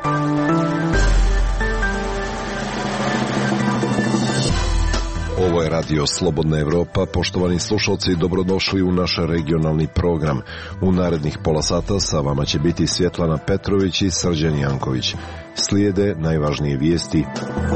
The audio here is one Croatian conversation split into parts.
Ovo je radio Slobodna Evropa. Poštovani slušalci, dobrodošli u naš regionalni program. U narednih pola sata sa vama će biti Svjetlana Petrović i Srđan Janković. Slijede najvažnije vijesti.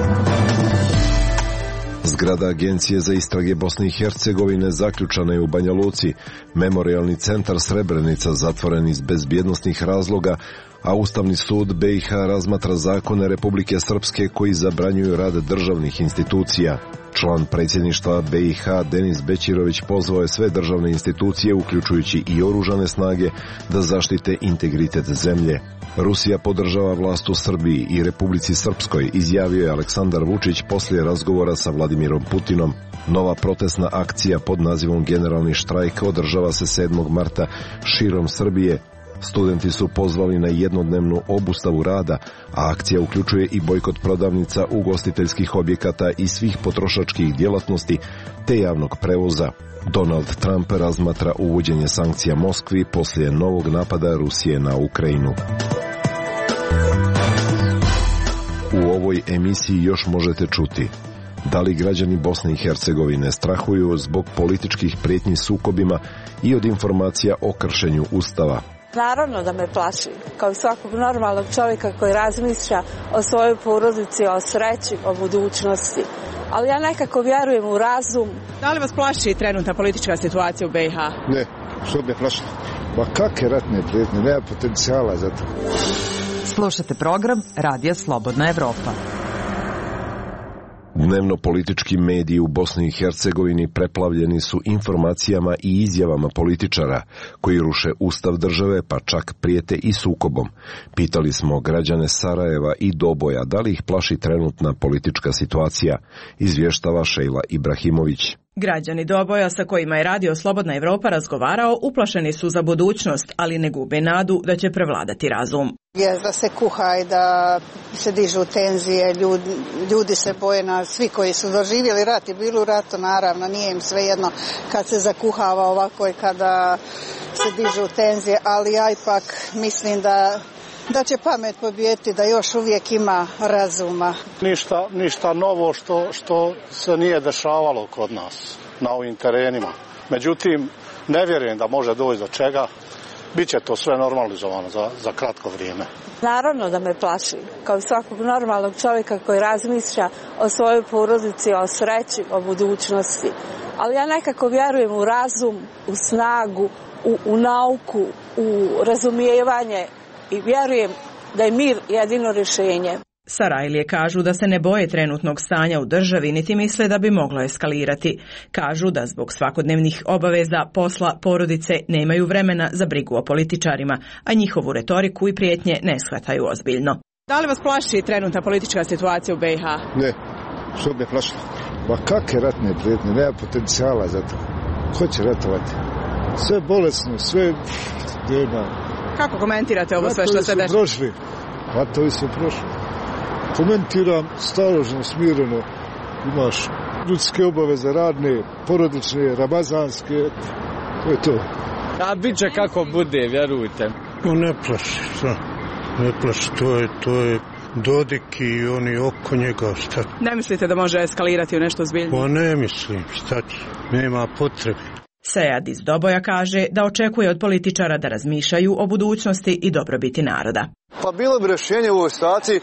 Zgrada Agencije za istrage Bosne i Hercegovine zaključana je u Banja Luci. Memorijalni centar Srebrenica zatvoren iz bezbjednosnih razloga, a Ustavni sud BiH razmatra zakone Republike Srpske koji zabranjuju rad državnih institucija. Član predsjedništva BiH Denis Bećirović pozvao je sve državne institucije, uključujući i oružane snage, da zaštite integritet zemlje. Rusija podržava vlast u Srbiji i Republici Srpskoj, izjavio je Aleksandar Vučić poslije razgovora sa Vladimirom Putinom. Nova protestna akcija pod nazivom Generalni štrajk održava se 7. marta širom Srbije. Studenti su pozvali na jednodnevnu obustavu rada, a akcija uključuje i bojkot prodavnica, ugostiteljskih objekata i svih potrošačkih djelatnosti te javnog prevoza. Donald Trump razmatra uvođenje sankcija Moskvi poslije novog napada Rusije na Ukrajinu. U ovoj emisiji još možete čuti: da li građani Bosne i Hercegovine strahuju zbog političkih prijetnji sukobima i od informacija o kršenju Ustava? Naravno da me plaši, kao i svakog normalnog čovjeka koji razmišlja o svojoj porodici, o sreći, o budućnosti. Ali ja nekako vjerujem u razum. Da li vas plaši trenutna politička situacija u BiH? Ne, što me plaši? Pa kakve ratne prijetnje, nema potencijala za to. Slušate program Radija Slobodna Evropa. Dnevno politički mediji u Bosni i Hercegovini preplavljeni su informacijama i izjavama političara koji ruše ustav države, pa čak prijete i sukobom. Pitali smo građane Sarajeva i Doboja da li ih plaši trenutna politička situacija, izvještava Šejla Ibrahimović. Građani Doboja sa kojima je Radio Slobodna Evropa razgovarao uplašeni su za budućnost, ali ne gube nadu da će prevladati razum. Je da se kuha i da se dižu tenzije, ljudi se boje, svi koji su doživjeli rat i bili u ratu, naravno, nije im svejedno kad se zakuhava ovako i kada se dižu tenzije, ali ja ipak mislim da će pamet pobijediti, da još uvijek ima razuma. Ništa novo što se nije dešavalo kod nas na ovim terenima. Međutim, ne vjerujem da može doći do čega. Biće to sve normalizovano za kratko vrijeme. Naravno da me plaši, kao i svakog normalnog čovjeka koji razmišlja o svojoj porodici, o sreći, o budućnosti. Ali ja nekako vjerujem u razum, u snagu, u nauku, u razumijevanje i vjerujem da je mir jedino rješenje. Sarajlije kažu da se ne boje trenutnog stanja u državi, niti misle da bi moglo eskalirati. Kažu da zbog svakodnevnih obaveza, posla, porodice nemaju vremena za brigu o političarima, a njihovu retoriku i prijetnje ne shvataju ozbiljno. Da li vas plaši trenutna politička situacija u BiH? Ne, što me plaši? Ma kakve ratne prijetnje, nema potencijala za to. Ko će ratovati? Sve bolesno, sve nema. Kako komentirate ovo sve što se dešava? Ratovi su prošli. Komentiram staložno, smireno. Imaš ljudske obaveze, radne, porodične, ramazanske. To je to. A bit će kako bude, vjerujte. Ne plaši, šta? Ne plaši, to je Dodik i oni oko njega, šta? Ne mislite da može eskalirati u nešto zbiljnije? Pa ne mislim, šta će? Nema potrebe. Sejad iz Doboja kaže da očekuje od političara da razmišljaju o budućnosti i dobrobiti naroda. Pa bilo bi rješenje u ovoj situaciji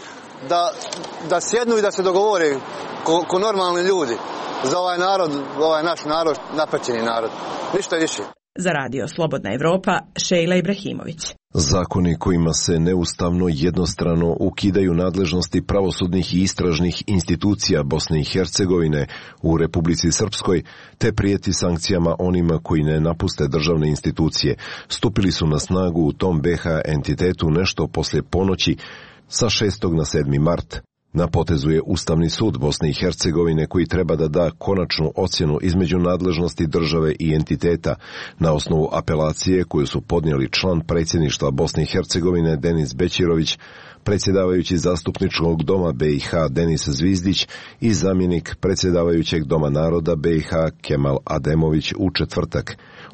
da sjednu i da se dogovore ko normalni ljudi za ovaj narod, ovaj naš narod, napaćeni narod. Ništa više. Za Radio Slobodna Evropa, Šejla Ibrahimović. Zakoni kojima se neustavno jednostrano ukidaju nadležnosti pravosudnih i istražnih institucija Bosne i Hercegovine u Republici Srpskoj, te prijeti sankcijama onima koji ne napuste državne institucije, stupili su na snagu u tom BiH entitetu nešto poslije ponoći sa 6. na 7. mart. Na potezu je Ustavni sud Bosne i Hercegovine koji treba da da konačnu ocjenu između nadležnosti države i entiteta na osnovu apelacije koju su podnijeli član predsjedništva Bosne i Hercegovine Denis Bećirović, predsjedavajući zastupničkog doma BiH Denis Zvizdić i zamjenik predsjedavajućeg doma naroda BiH Kemal Ademović u četvrtak.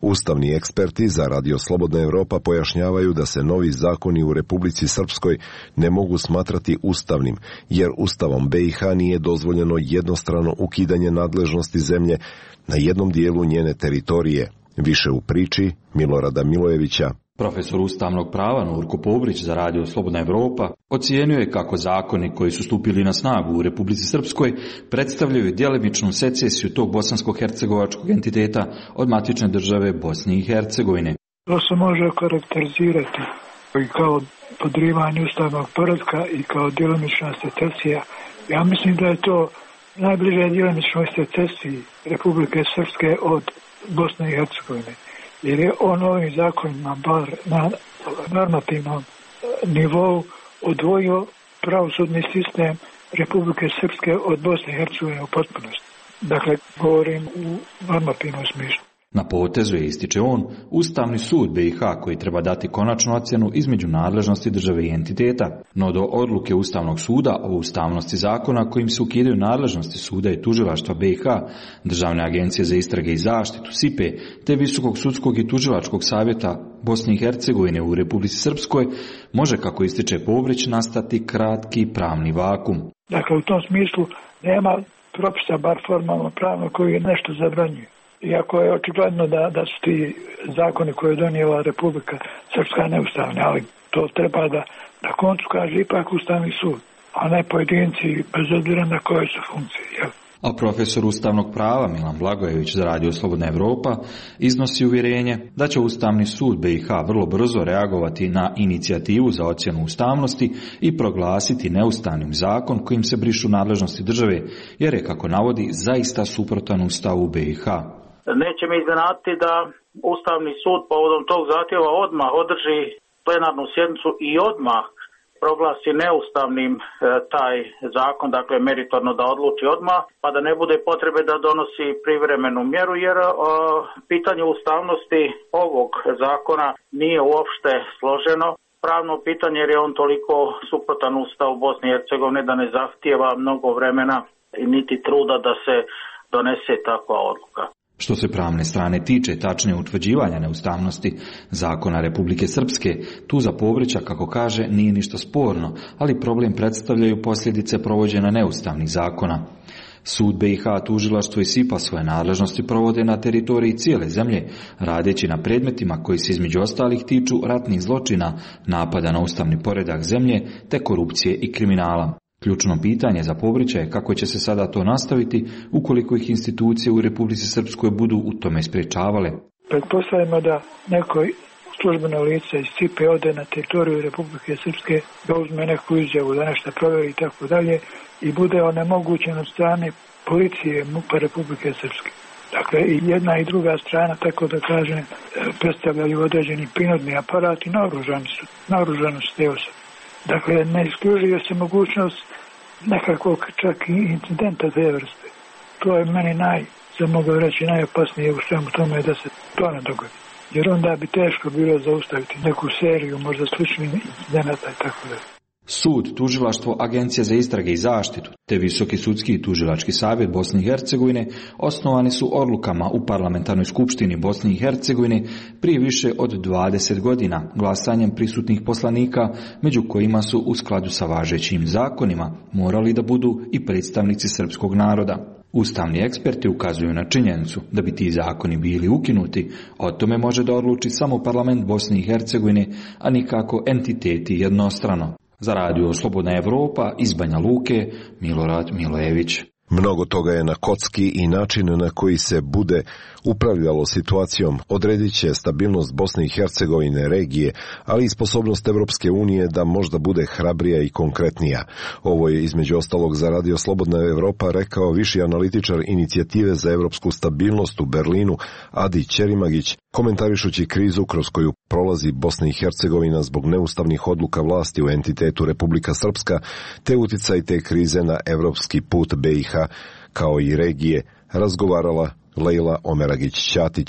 Ustavni eksperti za Radio Slobodna Evropa pojašnjavaju da se novi zakoni u Republici Srpskoj ne mogu smatrati ustavnim, jer Ustavom BiH nije dozvoljeno jednostrano ukidanje nadležnosti zemlje na jednom dijelu njene teritorije. Više u priči Milorada Milojevića. Profesor ustavnog prava Nurko Pobrić za Radio Slobodna Evropa ocijenio je kako zakoni koji su stupili na snagu u Republici Srpskoj predstavljaju djelimičnu secesiju tog bosansko-hercegovačkog entiteta od matične države Bosne i Hercegovine. To se može karakterizirati i kao podrivanje ustavnog poretka i kao djelimična secesija. Ja mislim da je to najbliže djelimičnoj secesiji Republike Srpske od Bosne i Hercegovine. Jer je on ovim zakonima bar na normativnom nivou odvojio pravosudni sistem Republike Srpske od Bosne i Hercegovine u potpunosti. Dakle, govorim u normativnom smislu. Na potezu je, ističe on, Ustavni sud BiH koji treba dati konačnu ocjenu između nadležnosti države i entiteta, no do odluke Ustavnog suda o ustavnosti zakona kojim se ukidaju nadležnosti suda i tužilaštva BiH, Državne agencije za istrage i zaštitu SIPE, te Visokog sudskog i tužilačkog savjeta Bosne i Hercegovine u Republici Srpskoj, može, kako ističe Pobrić, nastati kratki pravni vakum. Dakle, u tom smislu nema propisa, bar formalno pravno, koji nešto zabranjuje. Iako je očigledno da su ti zakoni koje je donijela Republika Srpska neustavni, ali to treba da na koncu kaže ipak Ustavni sud, a ne pojedinci bez obzira na koje su funkcije. Jel? A profesor ustavnog prava Milan Blagojević za Radio Slobodna Evropa iznosi uvjerenje da će Ustavni sud BiH vrlo brzo reagovati na inicijativu za ocjenu ustavnosti i proglasiti neustavnim zakon kojim se brišu nadležnosti države, jer je, kako navodi, zaista suprotan Ustavu BiH. Neće me iznenaditi da Ustavni sud povodom tog zahtjeva odmah održi plenarnu sjednicu i odmah proglasi neustavnim taj zakon, dakle meritorno da odluči odmah, pa da ne bude potrebe da donosi privremenu mjeru, jer pitanje ustavnosti ovog zakona nije uopšte složeno pravno pitanje, jer je on toliko suprotan Ustavu Bosne i Hercegovine da ne zahtijeva mnogo vremena i niti truda da se donese takva odluka. Što se pravne strane tiče tačnije utvrđivanja neustavnosti zakona Republike Srpske, tu za Pobrića, kako kaže, nije ništa sporno, ali problem predstavljaju posljedice provođenja neustavnih zakona. Sud BiH, tužilaštvo i SIPA svoje nadležnosti provode na teritoriji cijele zemlje, radeći na predmetima koji se između ostalih tiču ratnih zločina, napada na ustavni poredak zemlje te korupcije i kriminala. Ključno pitanje za Pobrića je kako će se sada to nastaviti ukoliko ih institucije u Republici Srpskoj budu u tome sprječavale. Pretpostavljamo da neko službeno lice iz SIPE ode na teritoriju Republike Srpske, da uzme neku izjavu, da nešto provjeri i tako dalje i bude onemogućen od strane policije MUP-a Republike Srpske. Dakle, i jedna i druga strana, tako da kažem, predstavljaju određeni prinudni aparat i naoružanost te osobe. Dakle, ne isključuje se mogućnost nekakvog čak i incidenta te vrste. To je meni mogu reći, najopasnije u svemu tome da se to ne dogodi. Jer onda bi teško bilo zaustaviti neku seriju, možda sličnih incidenata i tako dalje. Sud, tužilaštvo, Agencija za istrage i zaštitu, te Visoki sudski i tužilački savjet Bosne i Hercegovine osnovani su odlukama u Parlamentarnoj skupštini Bosne i Hercegovine prije više od 20 godina glasanjem prisutnih poslanika, među kojima su u skladu sa važećim zakonima morali da budu i predstavnici srpskog naroda. Ustavni eksperti ukazuju na činjenicu da bi ti zakoni bili ukinuti, o tome može da odluči samo parlament Bosne i Hercegovine, a nikako entiteti jednostrano. Za Radio Slobodna Evropa iz Banja Luke, Milorad Milojević. Mnogo toga je na kocki i način na koji se bude upravljalo situacijom odredit će stabilnost Bosne i Hercegovine, regije, ali i sposobnost Evropske unije da možda bude hrabrija i konkretnija. Ovo je između ostalog za Radio Slobodna Evropa rekao viši analitičar inicijative za evropsku stabilnost u Berlinu Adi Ćerimagić, komentarišući krizu kroz koju prolazi Bosna i Hercegovina zbog neustavnih odluka vlasti u entitetu Republika Srpska, te uticaj te krize na evropski put BiH kao i regije, razgovarala Lejla Omeragić-Ćatić.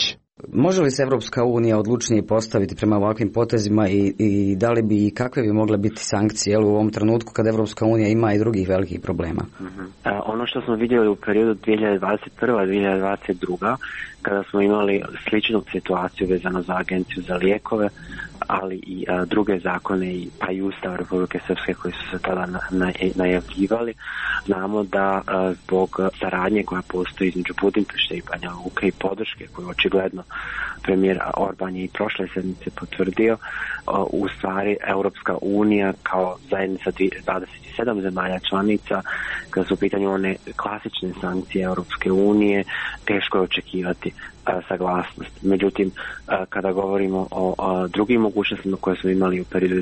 Može li se Evropska unija odlučnije postaviti prema ovakvim potezima i da li bi i kakve bi mogle biti sankcije u ovom trenutku kad Evropska unija ima i drugih velikih problema? Ono što smo vidjeli u periodu 2021-2022, kada smo imali sličnu situaciju vezano za Agenciju za lijekove, ali i druge zakone pa i Ustav Republike Srpske koji su se tada najavljivali, znamo da zbog saradnje koja postoji između Budimpešte i Banja Luke i podrške koju očigledno premijer Orban je i prošle sedmice potvrdio, u stvari Europska unija kao zajednica 27 zemalja članica, kada su u pitanju one klasične sankcije Europske unije, teško je očekivati saglasnost. Međutim, kada govorimo o drugim mogućnostima koje smo imali u periodu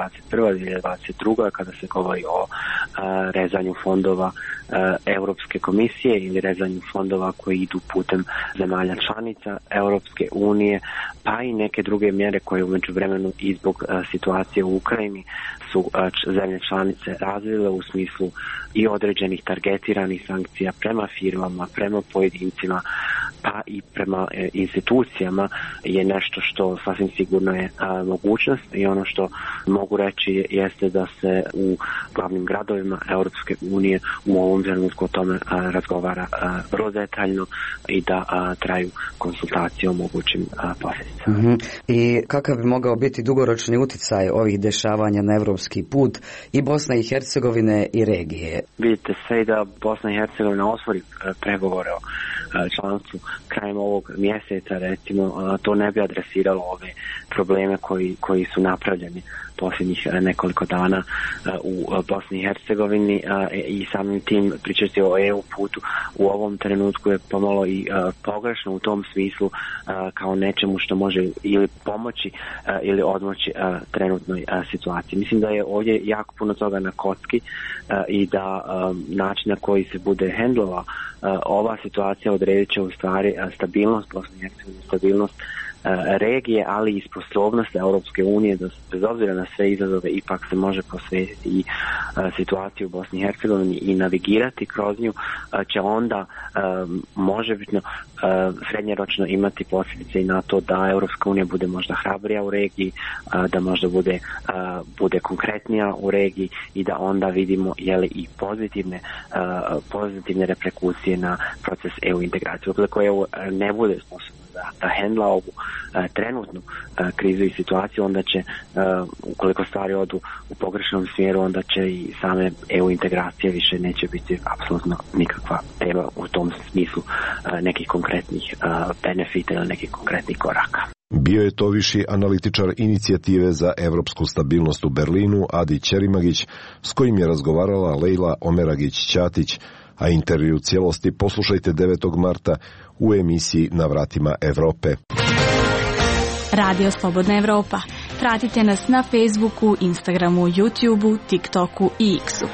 2021-2022, kada se govori o rezanju fondova Europske komisije ili rezanju fondova koji idu putem zemalja članica Europske unije, pa i neke druge mjere koje u međuvremenu i zbog situacije u Ukrajini su zemlje članice razvile u smislu i određenih targetiranih sankcija prema firmama, prema pojedincima, pa i prema institucijama je nešto što sasvim sigurno je mogućnost i ono što mogu reći jeste da se u glavnim gradovima Europske unije u ovom trenutku o tome razgovara vrlo detaljno i da traju konsultacije o mogućim posljedicama. I kakav bi mogao biti dugoročni utjecaj ovih dešavanja na evropski put i Bosne i Hercegovine i regije? Vidite sve da Bosna i Hercegovina otvori pregovore o članstvu krajem ovog mjeseca, recimo, to ne bi adresiralo ove probleme koji su napravljeni posljednjih nekoliko dana u Bosni i Hercegovini i samim tim pričati o EU putu u ovom trenutku je pomalo i pogrešno u tom smislu kao nečemu što može ili pomoći ili odmoći trenutnoj situaciji. Mislim da je ovdje jako puno toga na kocki i da način na koji se bude hendlova ova situacija odredit će u stvari stabilnost Bosne i Hercegovine, stabilnost regije, ali i sposobnost Europske unije da bez obzira na sve izazove ipak se može posvetiti i situaciju u Bosni i Hercegovini i navigirati kroz nju, će onda možebitno srednjeročno imati posljedice i na to da Europska unija bude možda hrabrija u regiji, da možda bude konkretnija u regiji i da onda vidimo jeli i pozitivne reperkusije na proces EU integracije. Ukoliko EU ne bude sposobno da hendla ovu trenutnu krizu i situaciju, onda će, ukoliko stvari odu u pogrešnom smjeru, onda će i same EU integracije više neće biti apsolutno nikakva tema u tom smislu nekih konkretnih benefita ili nekih konkretnih koraka. Bio je to viši analitičar inicijative za evropsku stabilnost u Berlinu, Adi Ćerimagić, s kojim je razgovarala Lejla Omeragić-Ćatić, a intervju cijelosti poslušajte 9. marta u emisiji Na vratima Evrope. Radio Slobodna Evropa. Pratite nas na Facebooku, Instagramu, YouTubeu, TikToku i X-u.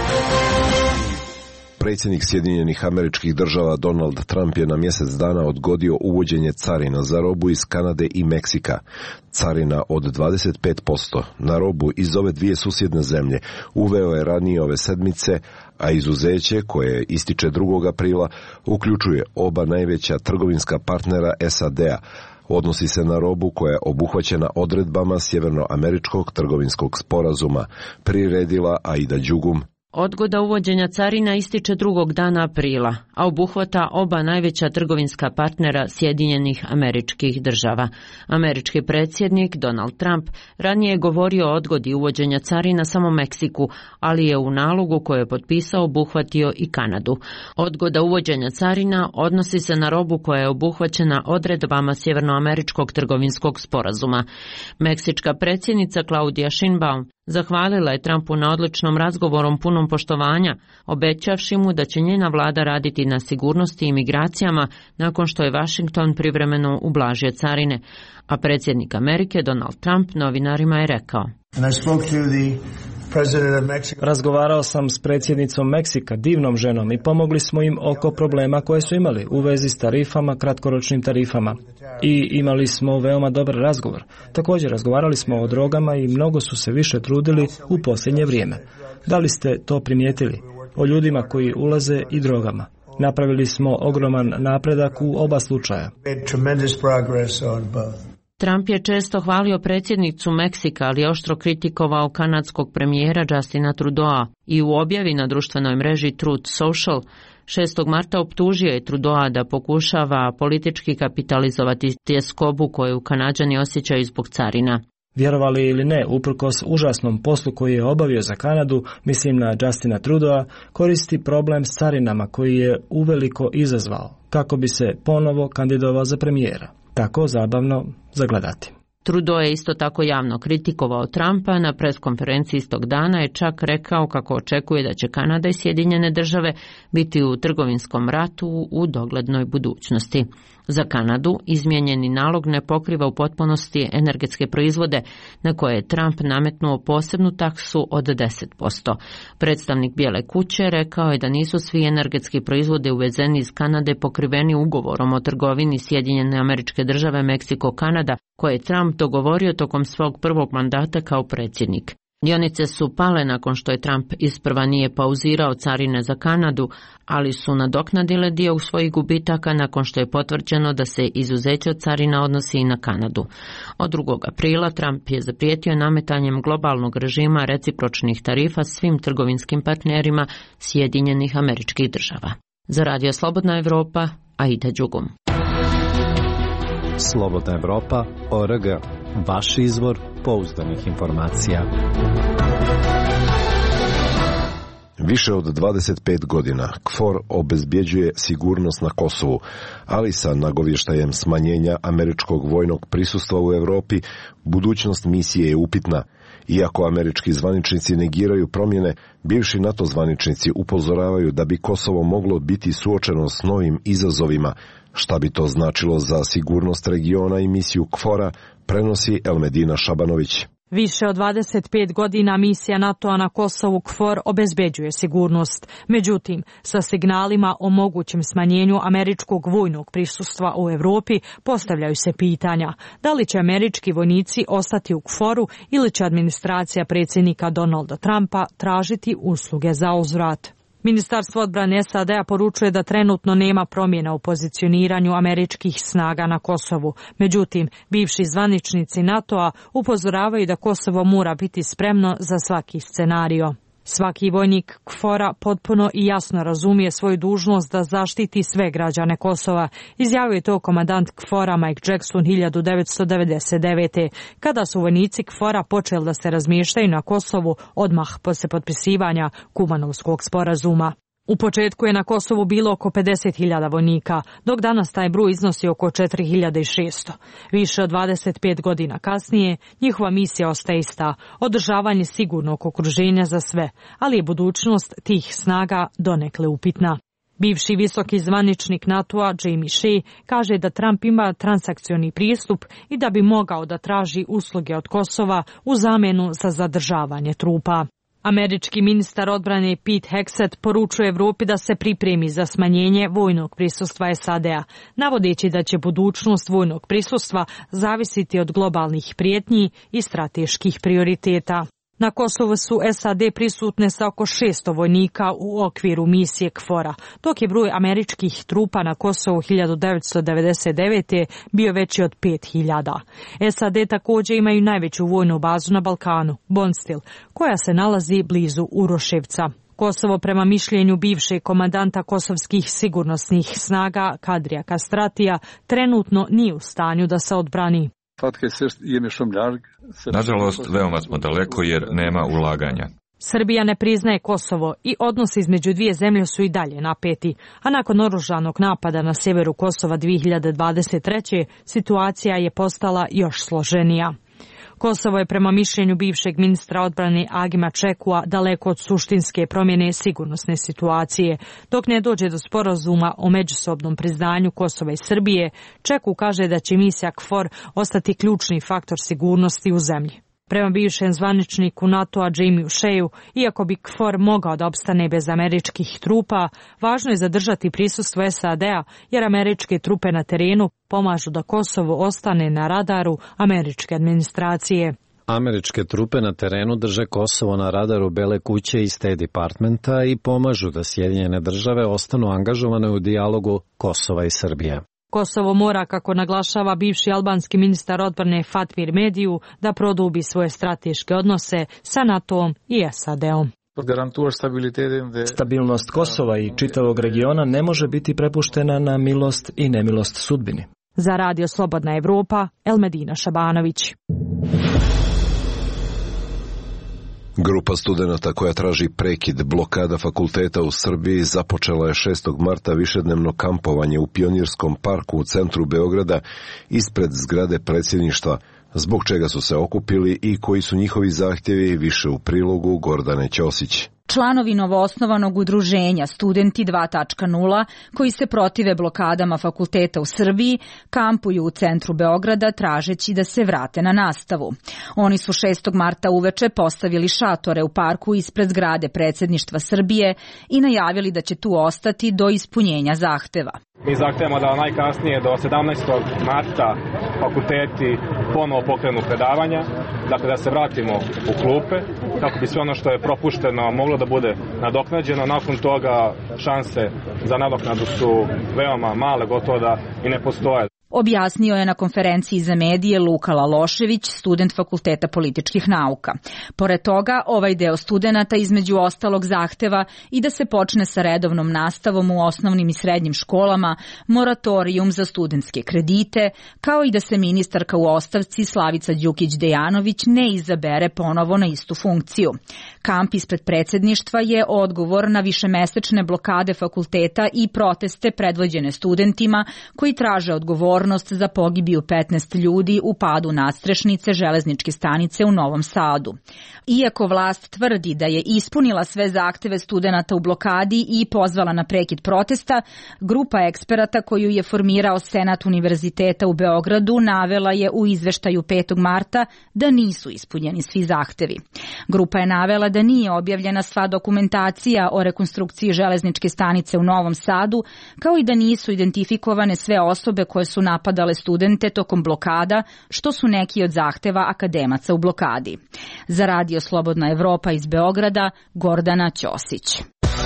Predsjednik Sjedinjenih Američkih Država Donald Trump je na mjesec dana odgodio uvođenje carina za robu iz Kanade i Meksika. Carina od 25% na robu iz ove dvije susjedne zemlje uveo je ranije ove sedmice, a izuzeće, koje ističe 2. aprila, uključuje oba najveća trgovinska partnera SAD-a. Odnosi se na robu koja je obuhvaćena odredbama Sjevernoameričkog trgovinskog sporazuma, priredila Aida Đugum. Odgoda uvođenja carina ističe 2. dana aprila, a obuhvata oba najveća trgovinska partnera Sjedinjenih Američkih Država. Američki predsjednik Donald Trump ranije je govorio o odgodi uvođenja carina samo Meksiku, ali je u nalogu koje je potpisao obuhvatio i Kanadu. Odgoda uvođenja carina odnosi se na robu koja je obuhvaćena odredbama Sjevernoameričkog trgovinskog sporazuma. Meksička predsjednica Claudia Sheinbaum zahvalila je Trumpu na odličnom razgovorom punom poštovanja, obećavši mu da će njena vlada raditi na sigurnosti i migracijama nakon što je Washington privremeno ublažio carine. A predsjednik Amerike Donald Trump novinarima je rekao: Razgovarao sam s predsjednicom Meksika, divnom ženom, i pomogli smo im oko problema koje su imali u vezi s tarifama, kratkoročnim tarifama. I imali smo veoma dobar razgovor. Također razgovarali smo o drogama i mnogo su se više trudili u posljednje vrijeme. Da li ste to primijetili? O ljudima koji ulaze i drogama. Napravili smo ogroman napredak u oba slučaja. Trump je često hvalio predsjednicu Meksika, ali oštro kritikovao kanadskog premijera Justina Trudeau i u objavi na društvenoj mreži Truth Social 6. marta optužio je Trudeau da pokušava politički kapitalizovati tjeskobu koju Kanađani osjećaju zbog carina. Vjerovali ili ne, uprkos užasnom poslu koji je obavio za Kanadu, mislim na Justina Trudeau, koristi problem s carinama koji je uveliko izazvao kako bi se ponovo kandidovao za premijera. Tako zabavno zagledati. Trudeau je isto tako javno kritikovao Trumpa. Na preskonferenciji istog dana je čak rekao kako očekuje da će Kanada i Sjedinjene države biti u trgovinskom ratu u doglednoj budućnosti. Za Kanadu izmijenjeni nalog ne pokriva u potpunosti energetske proizvode na koje je Trump nametnuo posebnu taksu od 10%. Predstavnik Bijele kuće rekao je da nisu svi energetski proizvodi uvezeni iz Kanade pokriveni ugovorom o trgovini Sjedinjene Američke Države Meksiko-Kanada koje je Trump dogovorio tokom svog prvog mandata kao predsjednik. Dionice su pale nakon što je Trump isprva nije pauzirao carine za Kanadu, ali su nadoknadile dio svojih gubitaka nakon što je potvrđeno da se izuzeće od carina odnosi i na Kanadu. Od 2. aprila Trump je zaprijetio nametanjem globalnog režima recipročnih tarifa svim trgovinskim partnerima Sjedinjenih Američkih Država. Za Radio Slobodna Evropa, Aida Đugum. Slobodna Evropa.org, vaš izvor pouzdanih informacija. Više od 25 godina KFOR obezbjeđuje sigurnost na Kosovu, ali sa nagovještajem smanjenja američkog vojnog prisustva u Europi, budućnost misije je upitna. Iako američki zvaničnici negiraju promjene, bivši NATO zvaničnici upozoravaju da bi Kosovo moglo biti suočeno s novim izazovima. Šta bi to značilo za sigurnost regiona i misiju KFOR-a, prenosi Elmedina Šabanović. Više od 25 godina misija NATO-a na Kosovu KFOR obezbeđuje sigurnost. Međutim, sa signalima o mogućem smanjenju američkog vojnog prisustva u Europi postavljaju se pitanja. Da li će američki vojnici ostati u KFOR-u ili će administracija predsjednika Donalda Trumpa tražiti usluge za uzvrat? Ministarstvo odbrane SAD-a poručuje da trenutno nema promjena u pozicioniranju američkih snaga na Kosovu. Međutim, bivši zvaničnici NATO-a upozoravaju da Kosovo mora biti spremno za svaki scenario. Svaki vojnik KFOR-a potpuno i jasno razumije svoju dužnost da zaštiti sve građane Kosova, izjavio je to komandant KFOR-a Mike Jackson 1999. kada su vojnici KFOR-a počeli da se razmještaju na Kosovu odmah poslije potpisivanja Kumanovskog sporazuma. U početku je na Kosovu bilo oko 50.000 vojnika, dok danas taj broj iznosi oko 4.600. Više od 25 godina kasnije njihova misija ostaje ista, održavanje sigurnog okruženja za sve, ali je budućnost tih snaga donekle upitna. Bivši visoki zvaničnik NATO-a Jamie Shea kaže da Trump ima transakcioni pristup i da bi mogao da traži usluge od Kosova u zamjenu za zadržavanje trupa. Američki ministar odbrane Pete Hegseth poručuje Evropi da se pripremi za smanjenje vojnog prisustva SAD-a, navodeći da će budućnost vojnog prisustva zavisiti od globalnih prijetnji i strateških prioriteta. Na Kosovu su SAD prisutne sa oko 600 vojnika u okviru misije KFOR-a, dok je broj američkih trupa na Kosovu 1999. bio veći od 5.000. SAD također imaju najveću vojnu bazu na Balkanu, Bonstil, koja se nalazi blizu Uroševca. Kosovo, prema mišljenju bivšeg komandanta kosovskih sigurnosnih snaga Kadrija Kastratija, trenutno nije u stanju da se odbrani. Nažalost, veoma smo daleko jer nema ulaganja. Srbija ne priznaje Kosovo i odnosi između dvije zemlje su i dalje napeti, a nakon oružanog napada na sjeveru Kosova 2023. situacija je postala još složenija. Kosovo je prema mišljenju bivšeg ministra odbrane Agima Čekua daleko od suštinske promjene sigurnosne situacije. Dok ne dođe do sporazuma o međusobnom priznanju Kosova i Srbije, Čeku kaže da će misija KFOR ostati ključni faktor sigurnosti u zemlji. Prema bivšem zvaničniku NATO-a Jamieu Sheau, iako bi KFOR mogao da opstane bez američkih trupa, važno je zadržati prisustvo SAD-a jer američke trupe na terenu pomažu da Kosovo ostane na radaru američke administracije. Američke trupe na terenu drže Kosovo na radaru Bele kuće i State Departmenta i pomažu da Sjedinjene države ostanu angažovane u dijalogu Kosova i Srbije. Kosovo mora, kako naglašava bivši albanski ministar odbrane Fatmir Mediju, da produbi svoje strateške odnose sa NATO-om i SAD-om. Stabilnost Kosova i čitavog regiona ne može biti prepuštena na milost i nemilost sudbini. Za Radio Slobodna Evropa, Elmedina Šabanović. Grupa studenata koja traži prekid blokada fakulteta u Srbiji započela je 6. marta višednevno kampovanje u Pionirskom parku u centru Beograda ispred zgrade predsjedništva, zbog čega su se okupili i koji su njihovi zahtjevi, više u prilogu Gordane Ćosić. Članovi novoosnovanog udruženja Studenti 2.0, koji se protive blokadama fakulteta u Srbiji, kampuju u centru Beograda tražeći da se vrate na nastavu. Oni su 6. marta uveče postavili šatore u parku ispred zgrade predsjedništva Srbije i najavili da će tu ostati do ispunjenja zahteva. Mi zahtevamo da najkasnije do 17. marta fakulteti ponovo pokrenu predavanja, dakle da se vratimo u klupe, kako bi sve ono što je propušteno moglo da bude nadoknađeno. Nakon toga šanse za nadoknadu su veoma male, gotovo da i ne postoje. Objasnio je na konferenciji za medije Luka Lalošević, student Fakulteta političkih nauka. Pored toga, ovaj deo studenata između ostalog zahteva i da se počne sa redovnom nastavom u osnovnim i srednjim školama, moratorijum za studentske kredite, kao i da se ministarka u ostavci Slavica Đukić-Dejanović ne izabere ponovo na istu funkciju. Kamp ispred predsjedništva je odgovor na višemesečne blokade fakulteta i proteste predvođene studentima koji traže odgovornost za pogibiju 15 ljudi u padu nadstrešnice železničke stanice u Novom Sadu. Iako vlast tvrdi da je ispunila sve zahteve studenata u blokadi i pozvala na prekid protesta, grupa eksperata koju je formirao Senat Univerziteta u Beogradu navela je u izveštaju 5. marta da nisu ispunjeni svi zahtevi. Grupa je navela da nije objavljena sva dokumentacija o rekonstrukciji železničke stanice u Novom Sadu, kao i da nisu identifikovane sve osobe koje su napadale studente tokom blokada, što su neki od zahteva akademaca u blokadi. Za Radio Slobodna Evropa iz Beograda, Gordana Ćosić.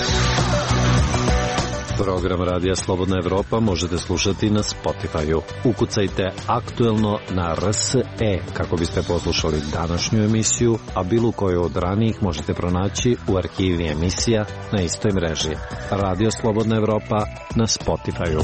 Program Radija Slobodna Evropa možete slušati na Spotify-u. Ukucajte aktuelno na RSE kako biste poslušali današnju emisiju, a bilo koju od ranijih možete pronaći u arhivi emisija na istoj mreži. Radio Slobodna Evropa na Spotify-u.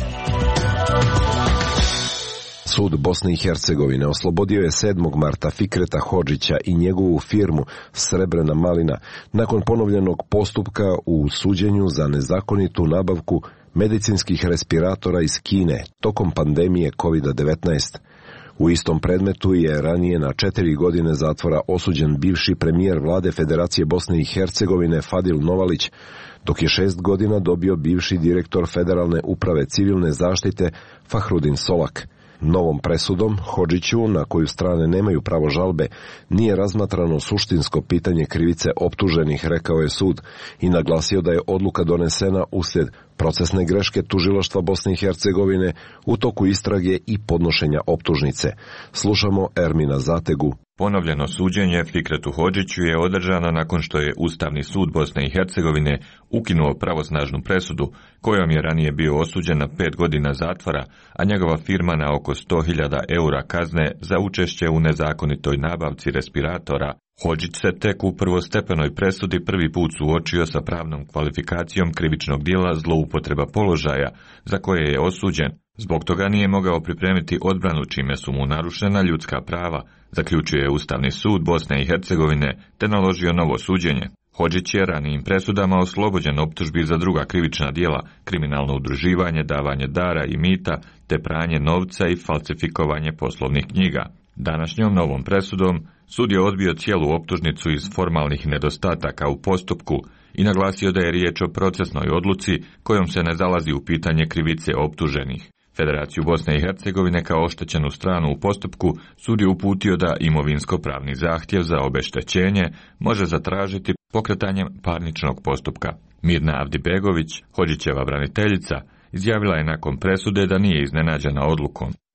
Sud Bosne i Hercegovine oslobodio je 7. marta Fikreta Hodžića i njegovu firmu Srebrena malina nakon ponovljenog postupka u suđenju za nezakonitu nabavku medicinskih respiratora iz Kine tokom pandemije COVID-19. U istom predmetu je ranije na 4 godine zatvora osuđen bivši premijer vlade Federacije Bosne i Hercegovine Fadil Novalić, dok je 6 godina dobio bivši direktor Federalne uprave civilne zaštite Fahrudin Solak. Novom presudom Hodžiću, na koju strane nemaju pravo žalbe, nije razmatrano suštinsko pitanje krivice optuženih, rekao je sud, i naglasio da je odluka donesena uslijed procesne greške tužilaštva Bosne i Hercegovine u toku istrage i podnošenja optužnice. Slušamo Ermina Zategu. Ponovljeno suđenje Fikretu Hodžiću je održano nakon što je Ustavni sud Bosne i Hercegovine ukinuo pravosnažnu presudu kojom je ranije bio osuđen na 5 godina zatvora, a njegova firma na oko 100.000 eura kazne za učešće u nezakonitoj nabavci respiratora. Hodžić se tek u prvostepenoj presudi prvi put suočio sa pravnom kvalifikacijom krivičnog djela zloupotreba položaja za koje je osuđen. Zbog toga nije mogao pripremiti odbranu čime su mu narušena ljudska prava, zaključio je Ustavni sud Bosne i Hercegovine te naložio novo suđenje. Hodžić je ranijim presudama oslobođen optužbi za druga krivična djela, kriminalno udruživanje, davanje dara i mita, te pranje novca i falsifikovanje poslovnih knjiga. Današnjom novom presudom sud je odbio cijelu optužnicu iz formalnih nedostataka u postupku i naglasio da je riječ o procesnoj odluci kojom se ne zalazi u pitanje krivice optuženih. Federaciju Bosne i Hercegovine kao oštećenu stranu u postupku sud je uputio da imovinsko-pravni zahtjev za obeštećenje može zatražiti pokretanjem parničnog postupka. Mirna Avdibegović, Hodžićeva braniteljica, izjavila je nakon presude da nije iznenađena odlukom.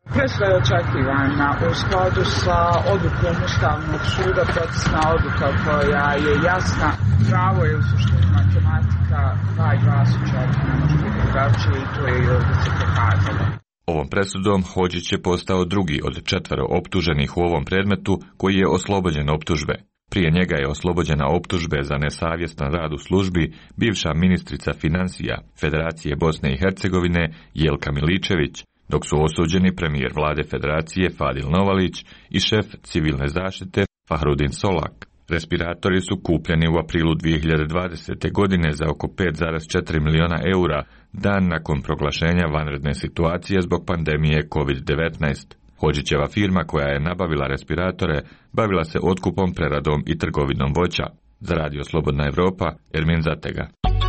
Presuda je očekivana u skladu sa odlukom Ustavnog suda, procesna odluka koja je jasna. Pravo je u suštini matematika, 2 i 2 su 4, ne može biti drugačije i to je i ovdje se pokazalo. Ovom presudom Hodžić je postao drugi od 4 optuženih u ovom predmetu koji je oslobođen optužbe. Prije njega je oslobođena optužbe za nesavjestan rad u službi bivša ministrica financija Federacije Bosne i Hercegovine Jelka Miličević, dok su osuđeni premijer vlade Federacije Fadil Novalić i šef civilne zaštite Fahrudin Solak. Respiratori su kupljeni u aprilu 2020. godine za oko 5,4 miliona eura, dan nakon proglašenja vanredne situacije zbog pandemije COVID-19. Hodžićeva firma koja je nabavila respiratore bavila se otkupom, preradom i trgovinom voća. Za Radio Slobodna Evropa, Ermin Zatega.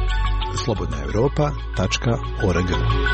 slobodnaevropa.org.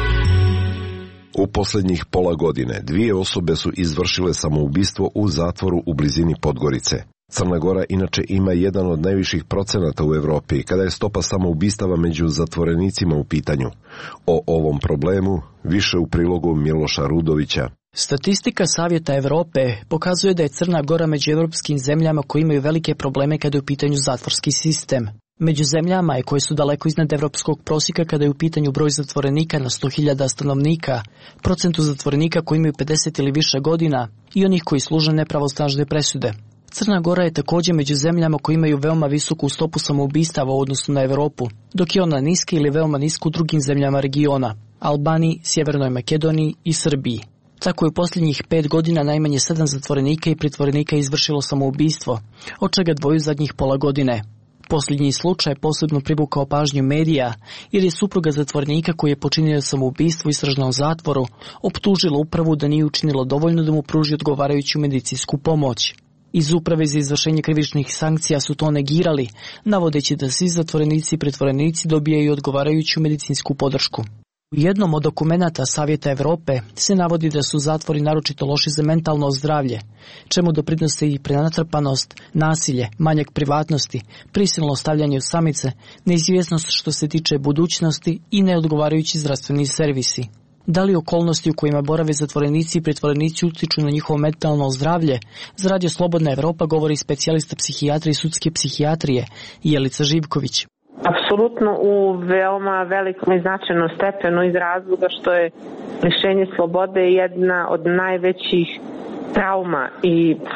U posljednjih pola godine 2 osobe su izvršile samoubistvo u zatvoru u blizini Podgorice. Crna Gora inače ima jedan od najviših procenata u Evropi kada je stopa samoubistava među zatvorenicima u pitanju. O ovom problemu više u prilogu Miloša Rudovića. Statistika Savjeta Evrope pokazuje da je Crna Gora među evropskim zemljama koji imaju velike probleme kada je u pitanju zatvorski sistem. Među zemljama je koje su daleko iznad evropskog prosjeka kada je u pitanju broj zatvorenika na 100.000 stanovnika, procentu zatvorenika koji imaju 50 ili više godina i onih koji služe nepravosnažne presude. Crna Gora je također među zemljama koji imaju veoma visoku stopu samoubistava u odnosu na Evropu, dok je ona niska ili veoma niska u drugim zemljama regiona, Albaniji, Sjevernoj Makedoniji i Srbiji. Tako je u posljednjih 5 godina najmanje 7 zatvorenika i pritvorenika izvršilo samoubistvo, od čega 2 zadnjih pola godine. Posljednji slučaj posebno privukao pažnju medija jer je supruga zatvorenika koji je počinio samoubistvo u istražnom zatvoru optužila upravu da nije učinilo dovoljno da mu pruži odgovarajuću medicinsku pomoć. Iz uprave za izvršenje krivičnih sankcija su to negirali, navodeći da svi zatvorenici i pritvorenici dobijaju odgovarajuću medicinsku podršku. U jednom od dokumenata Savjeta Evrope se navodi da su zatvori naročito loši za mentalno zdravlje, čemu doprinose i prenatrpanost, nasilje, manjak privatnosti, prisilno stavljanje u samice, neizvjesnost što se tiče budućnosti i neodgovarajući zdravstveni servisi. Da li okolnosti u kojima borave zatvorenici i pritvorenici utiču na njihovo mentalno zdravlje, za Radio Slobodna Evropa govori specijalista psihijatrije i sudske psihijatrije Jelica Živković. Apsolutno u veoma velikom i značajnom stepenu iz razloga što je lišenje slobode jedna od najvećih trauma i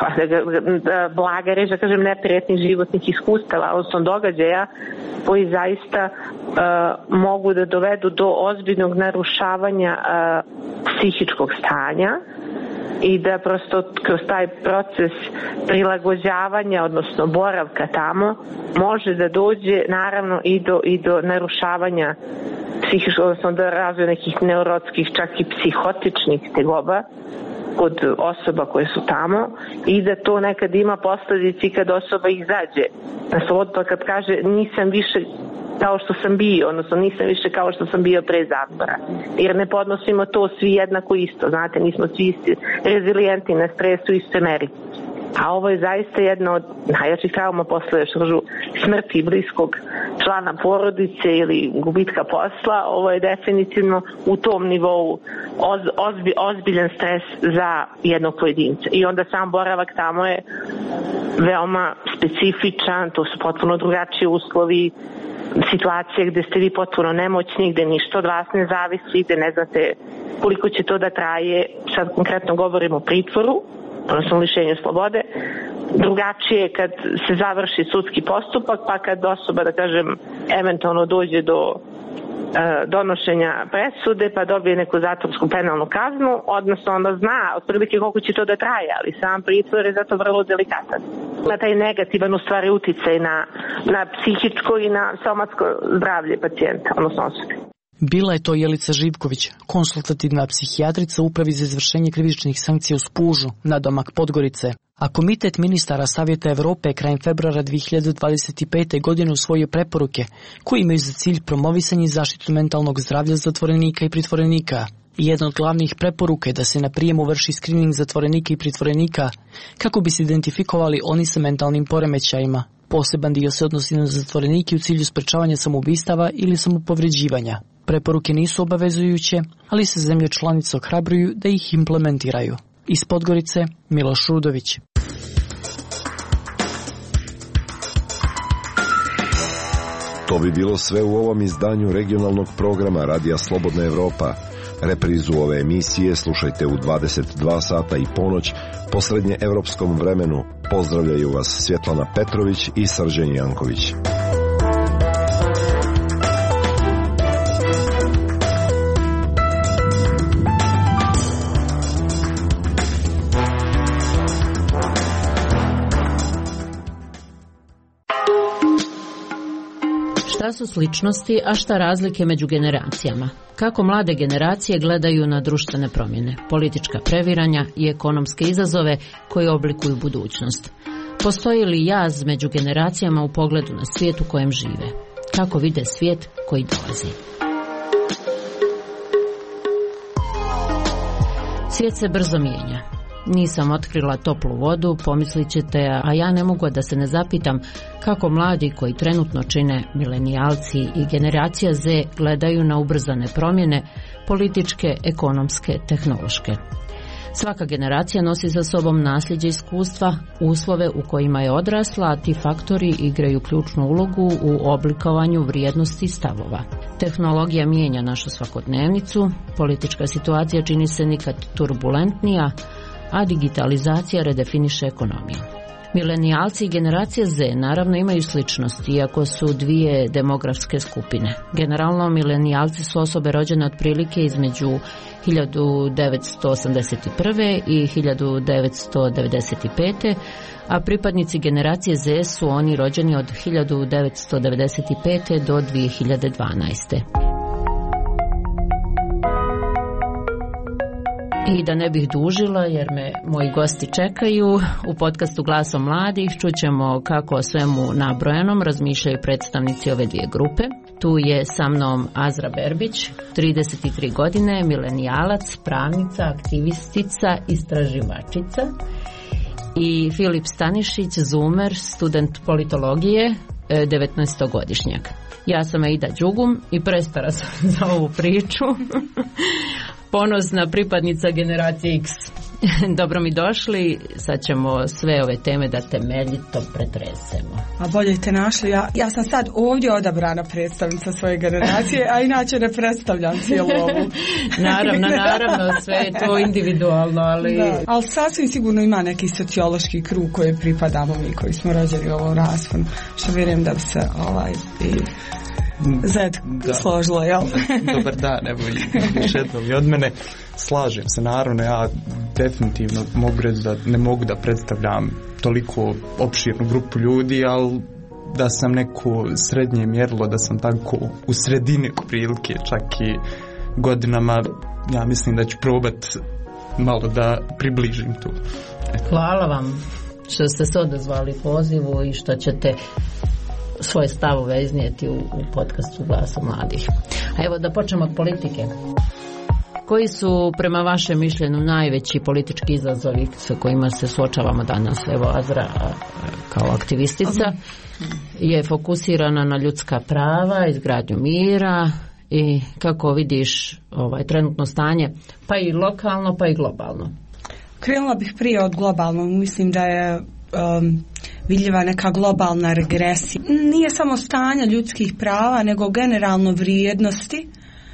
blaga reč, da kažem, neprijatnih životnih iskustava, odnosno događaja koji zaista mogu da dovedu do ozbiljnog narušavanja psihičkog stanja i da prosto kroz taj proces prilagođavanja, odnosno boravka tamo, može da dođe naravno i do narušavanja psihičkog, odnosno do razvoja nekih neurotskih, čak i psihotičnih tegoba kod osoba koje su tamo i da to nekad ima posljedici kad osoba izađe na slobodu, pa kad kaže nisam više kao što sam bio, odnosno nisam više kao što sam bio pre zatvora. Jer ne podnosimo to svi jednako isto, znate, nismo svi isti rezilijenti na stresu i iste meri. A ovo je zaista jedna od najjačih trauma posle, što kažu, smrti bliskog člana porodice ili gubitka posla. Ovo je definitivno u tom nivou ozbiljan stres za jednog pojedinca. I onda sam boravak tamo je veoma specifičan, to su potpuno drugačiji uslovi, situacije gde ste vi potpuno nemoćni, gde ništa od vas ne zavisi, gde ne znate koliko će to da traje, sad konkretno govorimo o pritvoru, odnosno lišenju slobode. Drugačije kad se završi sudski postupak, pa kad osoba, da kažem, eventualno dođe do donošenja presude, pa dobije neku zatvorsku penalnu kaznu, odnosno onda zna otprilike koliko će to da traje, ali sam pritvor je zato vrlo delikatan. Na taj negativan u stvari uticaj na psihičko i na somatsko zdravlje pacijenta, odnosno osobe. Bila je to Jelica Živković, konsultativna psihijatrica u Upravi za izvršenje krivičnih sankcija u Spužu, nadomak Podgorice. A Komitet ministara Savjeta Evrope krajem februara 2025. godine usvojio preporuke koji imaju za cilj promovisanje i zaštitu mentalnog zdravlja zatvorenika i pritvorenika. Jedna od glavnih preporuka je da se na prijemu vrši skrining zatvorenika i pritvorenika kako bi se identifikovali oni sa mentalnim poremećajima. Poseban dio se odnosi na zatvorenike u cilju sprečavanja samoubistava ili samopovređivanja. Preporuke nisu obavezujuće, ali se zemlje članice ohrabruju da ih implementiraju. Iz Podgorice, Miloš Rudović. To bi bilo sve u ovom izdanju regionalnog programa Radija Slobodna Evropa. Reprizu ove emisije slušajte u 22 sata i ponoć po srednjeevropskom vremenu. Pozdravljaju vas Svjetlana Petrović i Srđan Janković. Šta su sličnosti, a šta razlike među generacijama? Kako mlade generacije gledaju na društvene promjene, politička previranja i ekonomske izazove koji oblikuju budućnost? Postoji li jaz među generacijama u pogledu na svijet u kojem žive? Kako vide svijet koji dolazi? Svijet se brzo mijenja. Nisam otkrila toplu vodu, pomislit ćete, a ja ne mogu da se ne zapitam kako mladi koji trenutno čine milenijalci i generacija Z gledaju na ubrzane promjene, političke, ekonomske, tehnološke. Svaka generacija nosi za sobom nasljeđe iskustva, uslove u kojima je odrasla, a ti faktori igraju ključnu ulogu u oblikovanju vrijednosti stavova. Tehnologija mijenja našu svakodnevnicu, politička situacija čini se nikad turbulentnija, a digitalizacija redefiniše ekonomiju. Milenijalci i generacija Z naravno imaju sličnosti, iako su dvije demografske skupine. Generalno, milenijalci su osobe rođene otprilike između 1981. i 1995. a pripadnici generacije Z su oni rođeni od 1995. do 2012. I da ne bih dužila, jer me moji gosti čekaju, u podcastu Glasom mladih čućemo kako o svemu nabrojenom razmišljaju predstavnici ove dvije grupe. Tu je sa mnom Azra Berbić, 33 godine, milenijalac, pravnica, aktivistica, istraživačica, i Filip Stanišić, zoomer, student politologije, 19-godišnjak. Ja sam Aida Đugum i prestara sam za ovu priču. Ponosna pripadnica generacije X. Dobro mi došli, sad ćemo sve ove teme da temeljito pretresemo. A bolje te našli, ja sam sad ovdje odabrana predstavnica svoje generacije, a inače ne predstavljam cijelu ovu. Naravno, sve je to individualno, ali... Da, ali sasvim sigurno ima neki sociološki krug koji pripadamo mi, koji smo rođeni u ovom rasponu, što vjerujem da bi se Zed složilo, jel? Dobar dan, evo još jednom i od mene. Slažem se, naravno, ja definitivno mogu reći da ne mogu da predstavljam toliko opširnu grupu ljudi, ali da sam neko srednje mjerilo, da sam tako u sredini prilike, čak i godinama, ja mislim da ću probat malo da približim tu. Hvala vam što ste se odazvali pozivu i što ćete svoje stavove iznijeti u podcastu Glasu mladih. A evo da počnemo od politike. Koji su prema vašem mišljenju najveći politički izazovi sa kojima se suočavamo danas? Evo Azra kao aktivistica je fokusirana na ljudska prava, izgradnju mira i kako vidiš trenutno stanje, pa i lokalno pa i globalno. Krenula bih prije od globalnog, mislim da je vidljiva neka globalna regresija. Nije samo stanje ljudskih prava, nego generalno vrijednosti.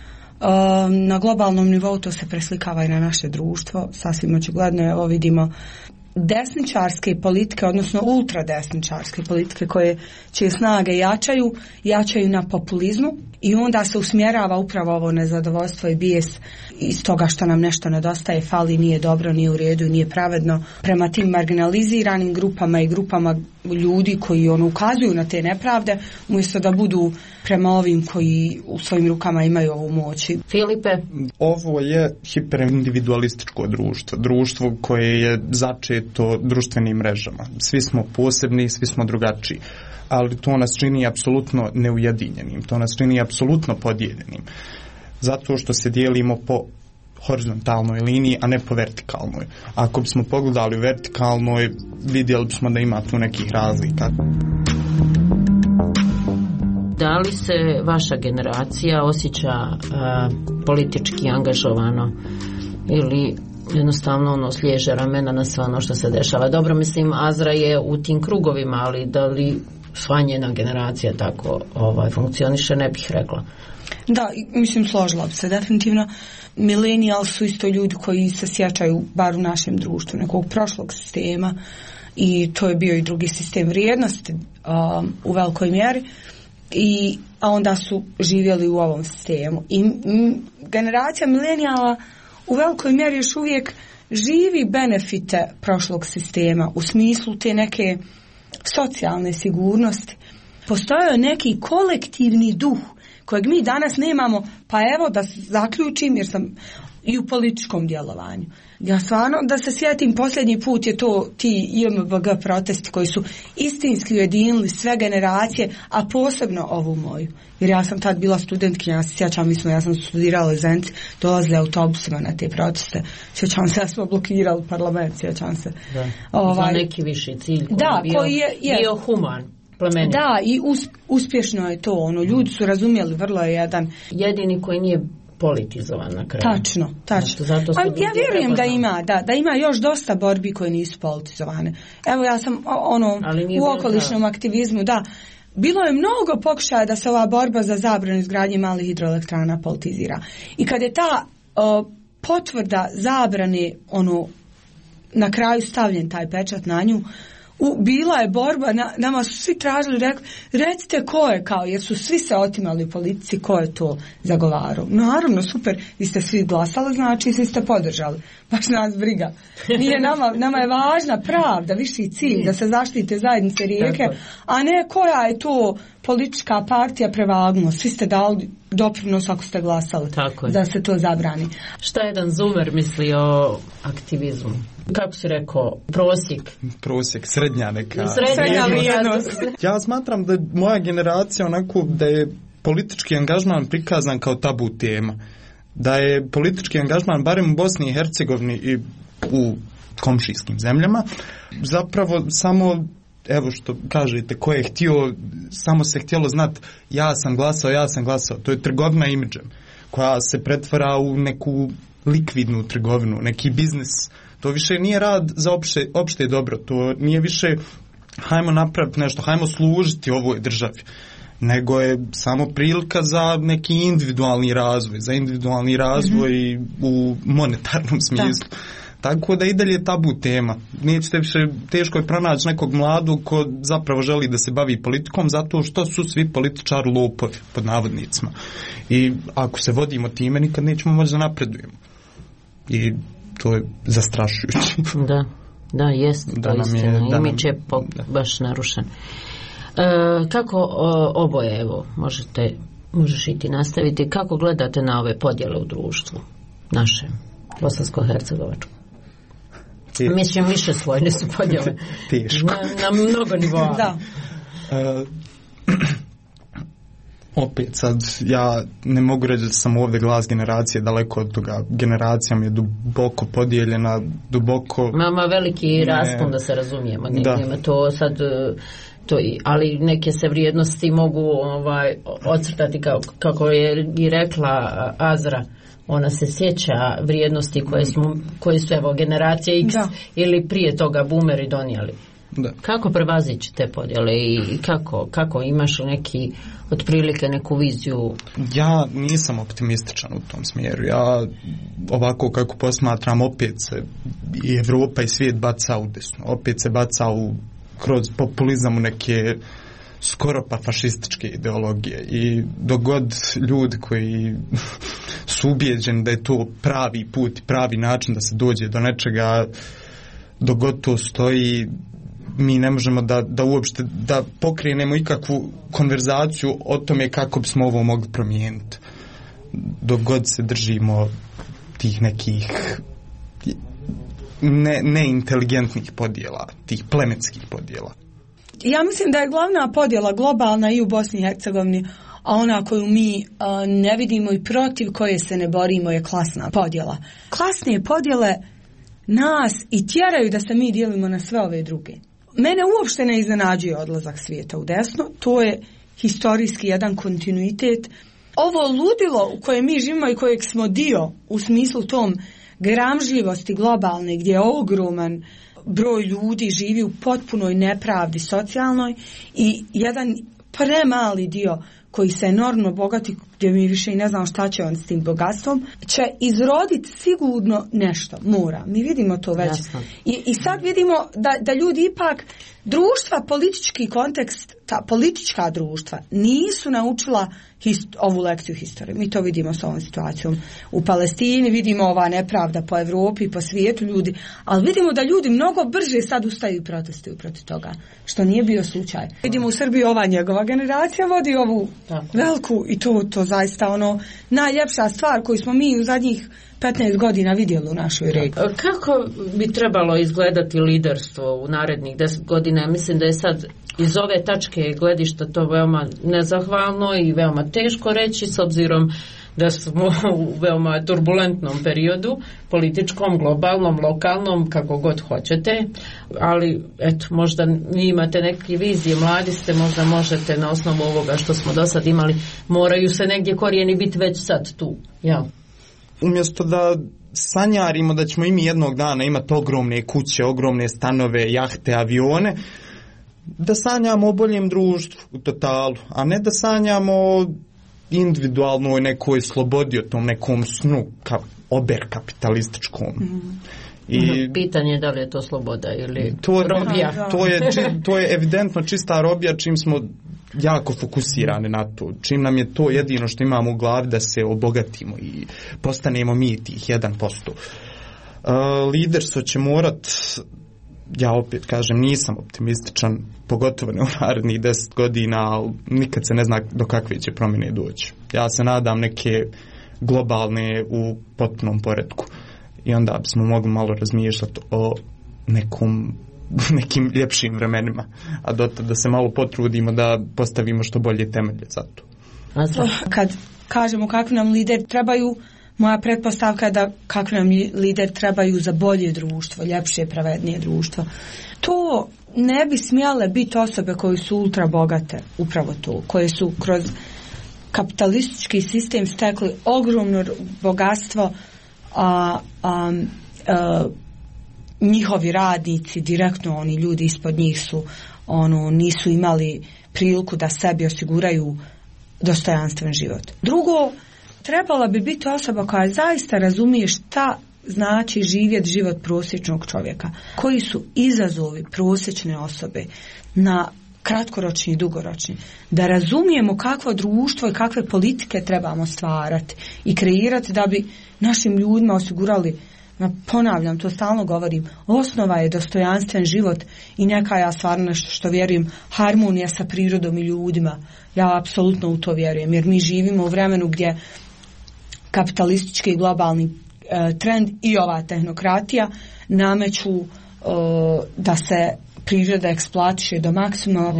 Na globalnom nivou to se preslikava i na naše društvo. Sasvim očigledno, evo vidimo desničarske politike, odnosno ultradesničarske politike čije snage jačaju na populizmu i onda se usmjerava upravo ovo nezadovoljstvo i bijes iz toga što nam nešto nedostaje, fali, nije dobro, nije u redu i nije pravedno prema tim marginaliziranim grupama i grupama ljudi koji ukazuju na te nepravde, umjesto da budu prema ovim koji u svojim rukama imaju ovu moć. Filipe? Ovo je hiperindividualističko društvo koje je začeto društvenim mrežama. Svi smo posebni, svi smo drugačiji, ali to nas čini apsolutno neujedinjenim, to nas čini apsolutno podijeljenim. Zato što se dijelimo po horizontalnoj liniji, a ne po vertikalnoj. Ako bismo pogledali u vertikalnoj, vidjeli bismo da ima tu nekih razlika. Da li se vaša generacija osjeća politički angažovano ili jednostavno sliježe ramena na sve ono što se dešava? Dobro, mislim, Azra je u tim krugovima, ali da li sva njena generacija tako funkcioniše, ne bih rekla. Da, mislim, složila bi se definitivno. Milenijal su isto ljudi koji se sjećaju, bar u našem društvu, nekog prošlog sistema, i to je bio i drugi sistem vrijednosti u velikoj mjeri, a onda su živjeli u ovom sistemu. I generacija milenijala u velikoj mjeri još uvijek živi benefite prošlog sistema u smislu te neke socijalne sigurnosti. Postojao je neki kolektivni duh kojeg mi danas nemamo, pa evo da zaključim, jer sam i u političkom djelovanju. Ja stvarno da se sjetim, posljednji put je to ti IMBG protesti koji su istinski ujedinili sve generacije, a posebno ovu moju. Jer ja sam tad bila studentkinja, ja se sjećam, ja sam studirala u Zenici, dolazili autobusima na te proteste. Sjećam se, ja smo blokirali parlament, sjećam se. Za neki viši cilj koji je bio human. Plemenit. Da, i uspješno je to, ljudi su razumjeli, vrlo je jedan. Jedini koji nije politizovan na kraju. Tačno. Ja vjerujem da ima još dosta borbi koje nisu politizovane. Evo, ja sam u okolišnom aktivizmu, da. Bilo je mnogo pokušaja da se ova borba za zabranu izgradnje malih hidroelektrana politizira. I kad je ta potvrda zabrane, na kraju stavljen taj pečat na nju, bila je borba, nama su svi tražili, recite ko je, jer su svi se otimali u politici, ko je to zagovarao. Naravno, super, vi ste svi glasali, znači svi ste podržali. Baš nas briga. Nije nama je važna pravda, viši cilj, da se zaštite zajednice Rijeke, a ne koja je to politička partija prevagnuo. Svi ste dali doprinos ako ste glasali da se to zabrani. Šta jedan Zumer misli o aktivizmu? Kako si rekao, prosjek, srednja neka. Srednja vrijednost. Ja smatram da moja generacija onako da je politički angažman prikazan kao tabu tema. Da je politički angažman, barem u Bosni i Hercegovini i u komšijskim zemljama, zapravo samo, evo što kažete, ko je htio, samo se htjelo znati ja sam glasao. To je trgovina imidžem koja se pretvara u neku likvidnu trgovinu, neki biznis. To više nije rad za opšte dobro, to nije više hajmo napraviti nešto, hajmo služiti ovoj državi, nego je samo prilika za neki individualni razvoj u monetarnom smislu. Tako da i dalje tabu tema. Nećete više, teško je pronaći nekog mladog ko zapravo želi da se bavi politikom, zato što su svi političari lopovi, pod navodnicima. I ako se vodimo time, nikad nećemo moći da napredujemo. I to je zastrašujuće. Da, jest, to je istina. Imidž je baš narušen. Kako oboje, evo, možeš i ti nastaviti, kako gledate na ove podjele u društvu našem, bosansko-hercegovačkom? Mislim, više slojne su podjele. Teško. Na mnogo nivoa. Da. Opet sad, ja ne mogu reći da sam ovdje glas generacije, daleko od toga. Generacija mi je duboko podijeljena, duboko... Mama veliki raspon, da se razumijemo. Nema to sad... ali neke se vrijednosti mogu ocrtati kako je i rekla Azra. Ona se sjeća vrijednosti koje su evo generacije X ili prije toga boomeri donijeli. Da. Kako prevazići te podjele i kako imaš neki otprilike neku viziju? Ja nisam optimističan u tom smjeru. Ja ovako kako posmatram, opet se i Evropa i svijet baca u desno. Opet se baca kroz populizam u neke skoro pa fašističke ideologije. I dok god ljudi koji su ubijeđeni da je to pravi put, pravi način da se dođe do nečega, dok god to stoji, mi ne možemo da uopšte da pokrenemo ikakvu konverzaciju o tome kako bismo ovo mogli promijeniti. Dok god se držimo tih nekih neinteligentnih podjela, tih plemenskih podjela. Ja mislim da je glavna podjela globalna i u Bosni i Hercegovini, a ona koju mi ne vidimo i protiv koje se ne borimo je klasna podjela. Klasne podjele nas i tjeraju da se mi dijelimo na sve ove druge. Mene uopšte ne iznenađuje odlazak svijeta u desno, to je historijski jedan kontinuitet. Ovo ludilo u kojem mi živimo i kojeg smo dio u smislu tom gramžljivosti globalne, gdje je ogroman broj ljudi živi u potpunoj nepravdi socijalnoj i jedan premali dio koji se enormno bogati, gdje mi više i ne znamo šta će on s tim bogatstvom, će izroditi sigurno nešto, mora. Mi vidimo to već. I sad vidimo da ljudi ipak, društva, politički kontekst, ta politička društva nisu naučila ovu lekciju historije. Mi to vidimo s ovom situacijom u Palestini, vidimo ova nepravda po Evropi i po svijetu ljudi, ali vidimo da ljudi mnogo brže sad ustaju i protestuju protiv toga, što nije bio slučaj. Vidimo u Srbiji ova njegova generacija vodi ovu veliku i to zaista najljepša stvar koju smo mi u zadnjih 15 godina vidjeli u našoj regiji. Kako bi trebalo izgledati liderstvo u narednih 10 godina? Mislim da je sad iz ove tačke gledišta to veoma nezahvalno i veoma teško reći, s obzirom da smo u veoma turbulentnom periodu, političkom, globalnom, lokalnom, kako god hoćete, ali eto, možda vi imate neke vizije, mladi ste, možda možete na osnovu ovoga što smo do sad imali, moraju se negdje korijeni biti već sad tu, jel? Umjesto da sanjarimo da ćemo i mi jednog dana imati ogromne kuće, ogromne stanove, jahte, avione, da sanjamo o boljem društvu u totalu, a ne da sanjamo o individualnoj nekoj slobodi, o tom nekom snu oberkapitalističkom. I pitanje je da li je to sloboda ili robija. To je evidentno čista robija, čim smo jako fokusirani na to, čim nam je to jedino što imamo u glavi da se obogatimo i postanemo mi tih 1%. Liderstvo će morat, ja opet kažem, nisam optimističan, pogotovo ne u narednih 10 godina, ali nikad se ne zna do kakve će promjene doći. Ja se nadam neke globalne u potpunom poretku i onda bismo mogli malo razmišljati o nekim ljepšim vremenima, a dotad da se malo potrudimo da postavimo što bolje temelje za to. Kad kažemo kakvi nam lider trebaju, moja pretpostavka je da kakvi nam lider trebaju za bolje društvo, ljepše, pravednije društvo. To ne bi smjele biti osobe koje su ultra bogate, upravo to, koje su kroz kapitalistički sistem stekli ogromno bogatstvo, njihovi radnici, direktno oni ljudi ispod njih su nisu imali priliku da sebi osiguraju dostojanstven život. Drugo, trebala bi biti osoba koja zaista razumije šta znači živjeti život prosječnog čovjeka. Koji su izazovi prosječne osobe na kratkoročni i dugoročni. Da razumijemo kakvo društvo i kakve politike trebamo stvarati i kreirati da bi našim ljudima osigurali, ponavljam, to stalno govorim, osnova je dostojanstven život i neka, ja stvarno nešto što vjerujem, harmonija sa prirodom i ljudima. Ja apsolutno u to vjerujem, jer mi živimo u vremenu gdje kapitalistički i globalni trend i ova tehnokratija nameću da se priroda eksploatiše do maksimuma,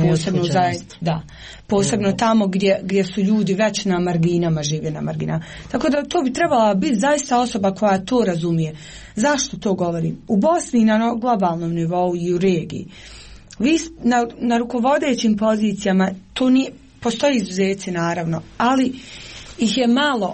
posebno tamo gdje su ljudi već na marginama, žive na marginama. Tako da to bi trebala biti zaista osoba koja to razumije. Zašto to govorim? U Bosni na globalnom nivou i u regiji. Vi na rukovodećim pozicijama, to nije, postoji izuzeci naravno, ali ih je malo.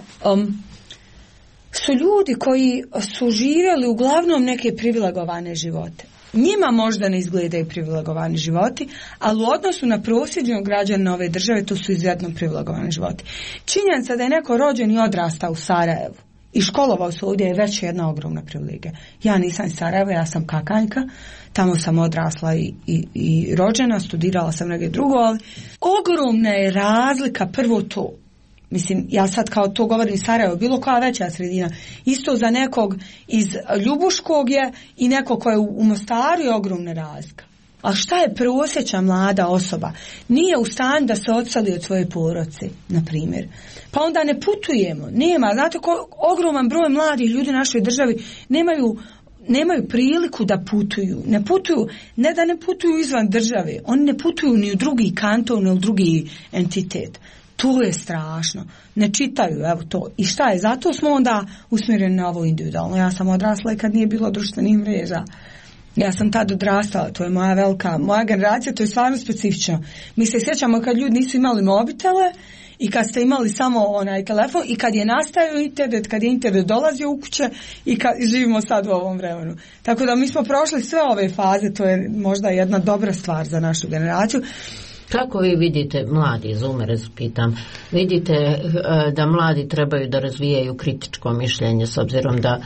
Su ljudi koji su živjeli uglavnom neke privilegovane živote. Njima možda ne izgledaju privilegovani životi, ali u odnosu na prosječnog građana ove države to su izuzetno privilegovani životi. Činjenica da je neko rođen i odrastao u Sarajevu i školovao se ovdje je već jedna ogromna privilegija. Ja nisam iz Sarajeva, ja sam Kakanjka, tamo sam odrasla i rođena, studirala sam negdje drugo, ali ogromna je razlika, prvo to. Mislim, ja sad kao to govorim Sarajevo, bilo koja veća sredina, isto za nekog iz Ljubuškog je i neko ko je u Mostaru je ogromna razlika. A šta je prosječna mlada osoba? Nije u stanju da se odseli od svoje porodice, na primjer. Pa onda ne putujemo, nema, znate ogroman broj mladih ljudi u našoj državi nemaju priliku da putuju. Ne da ne putuju izvan države, oni ne putuju ni u drugi kanton ili drugi entitet. To je strašno. Ne čitaju, evo to. I šta je? Zato smo onda usmjereni na ovo individualno. Ja sam odrasla i kad nije bilo društvenih mreža. Ja sam tad odrastala, to je moja generacija, to je stvarno specifično. Mi se sjećamo kad ljudi nisu imali mobitele i kad ste imali samo onaj telefon i kad je nastajao internet, kad je internet dolazio u kuće i kad živimo sad u ovom vremenu. Tako da mi smo prošli sve ove faze, to je možda jedna dobra stvar za našu generaciju. Kako vi vidite, mladi zoomere, pitam, vidite da mladi trebaju da razvijaju kritičko mišljenje s obzirom da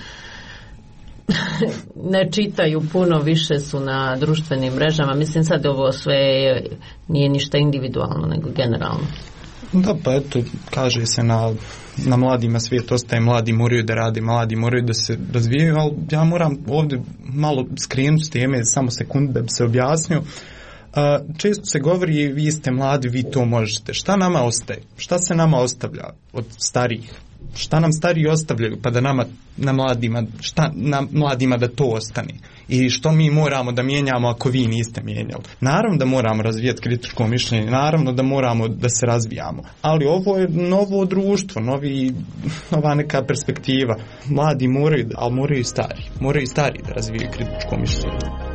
ne čitaju puno, više su na društvenim mrežama. Mislim sad ovo sve nije ništa individualno nego generalno. Da, pa eto, kaže se na mladima svijet ostaje, mladi moraju da rade, mladi moraju da se razvijaju, ali ja moram ovdje malo skrenuti s teme, samo sekundu da bi se objasnio. Često se govori, vi ste mladi, vi to možete. Šta nama ostaje? Šta se nama ostavlja od starijih? Šta nam stariji ostavljaju pa da nama na mladima da to ostane? I što mi moramo da mijenjamo ako vi niste mijenjali? Naravno da moramo razvijati kritičko mišljenje, naravno da moramo da se razvijamo, ali ovo je novo društvo, nova neka perspektiva. Mladi moraju, ali moraju i stari da razvijaju kritičko mišljenje.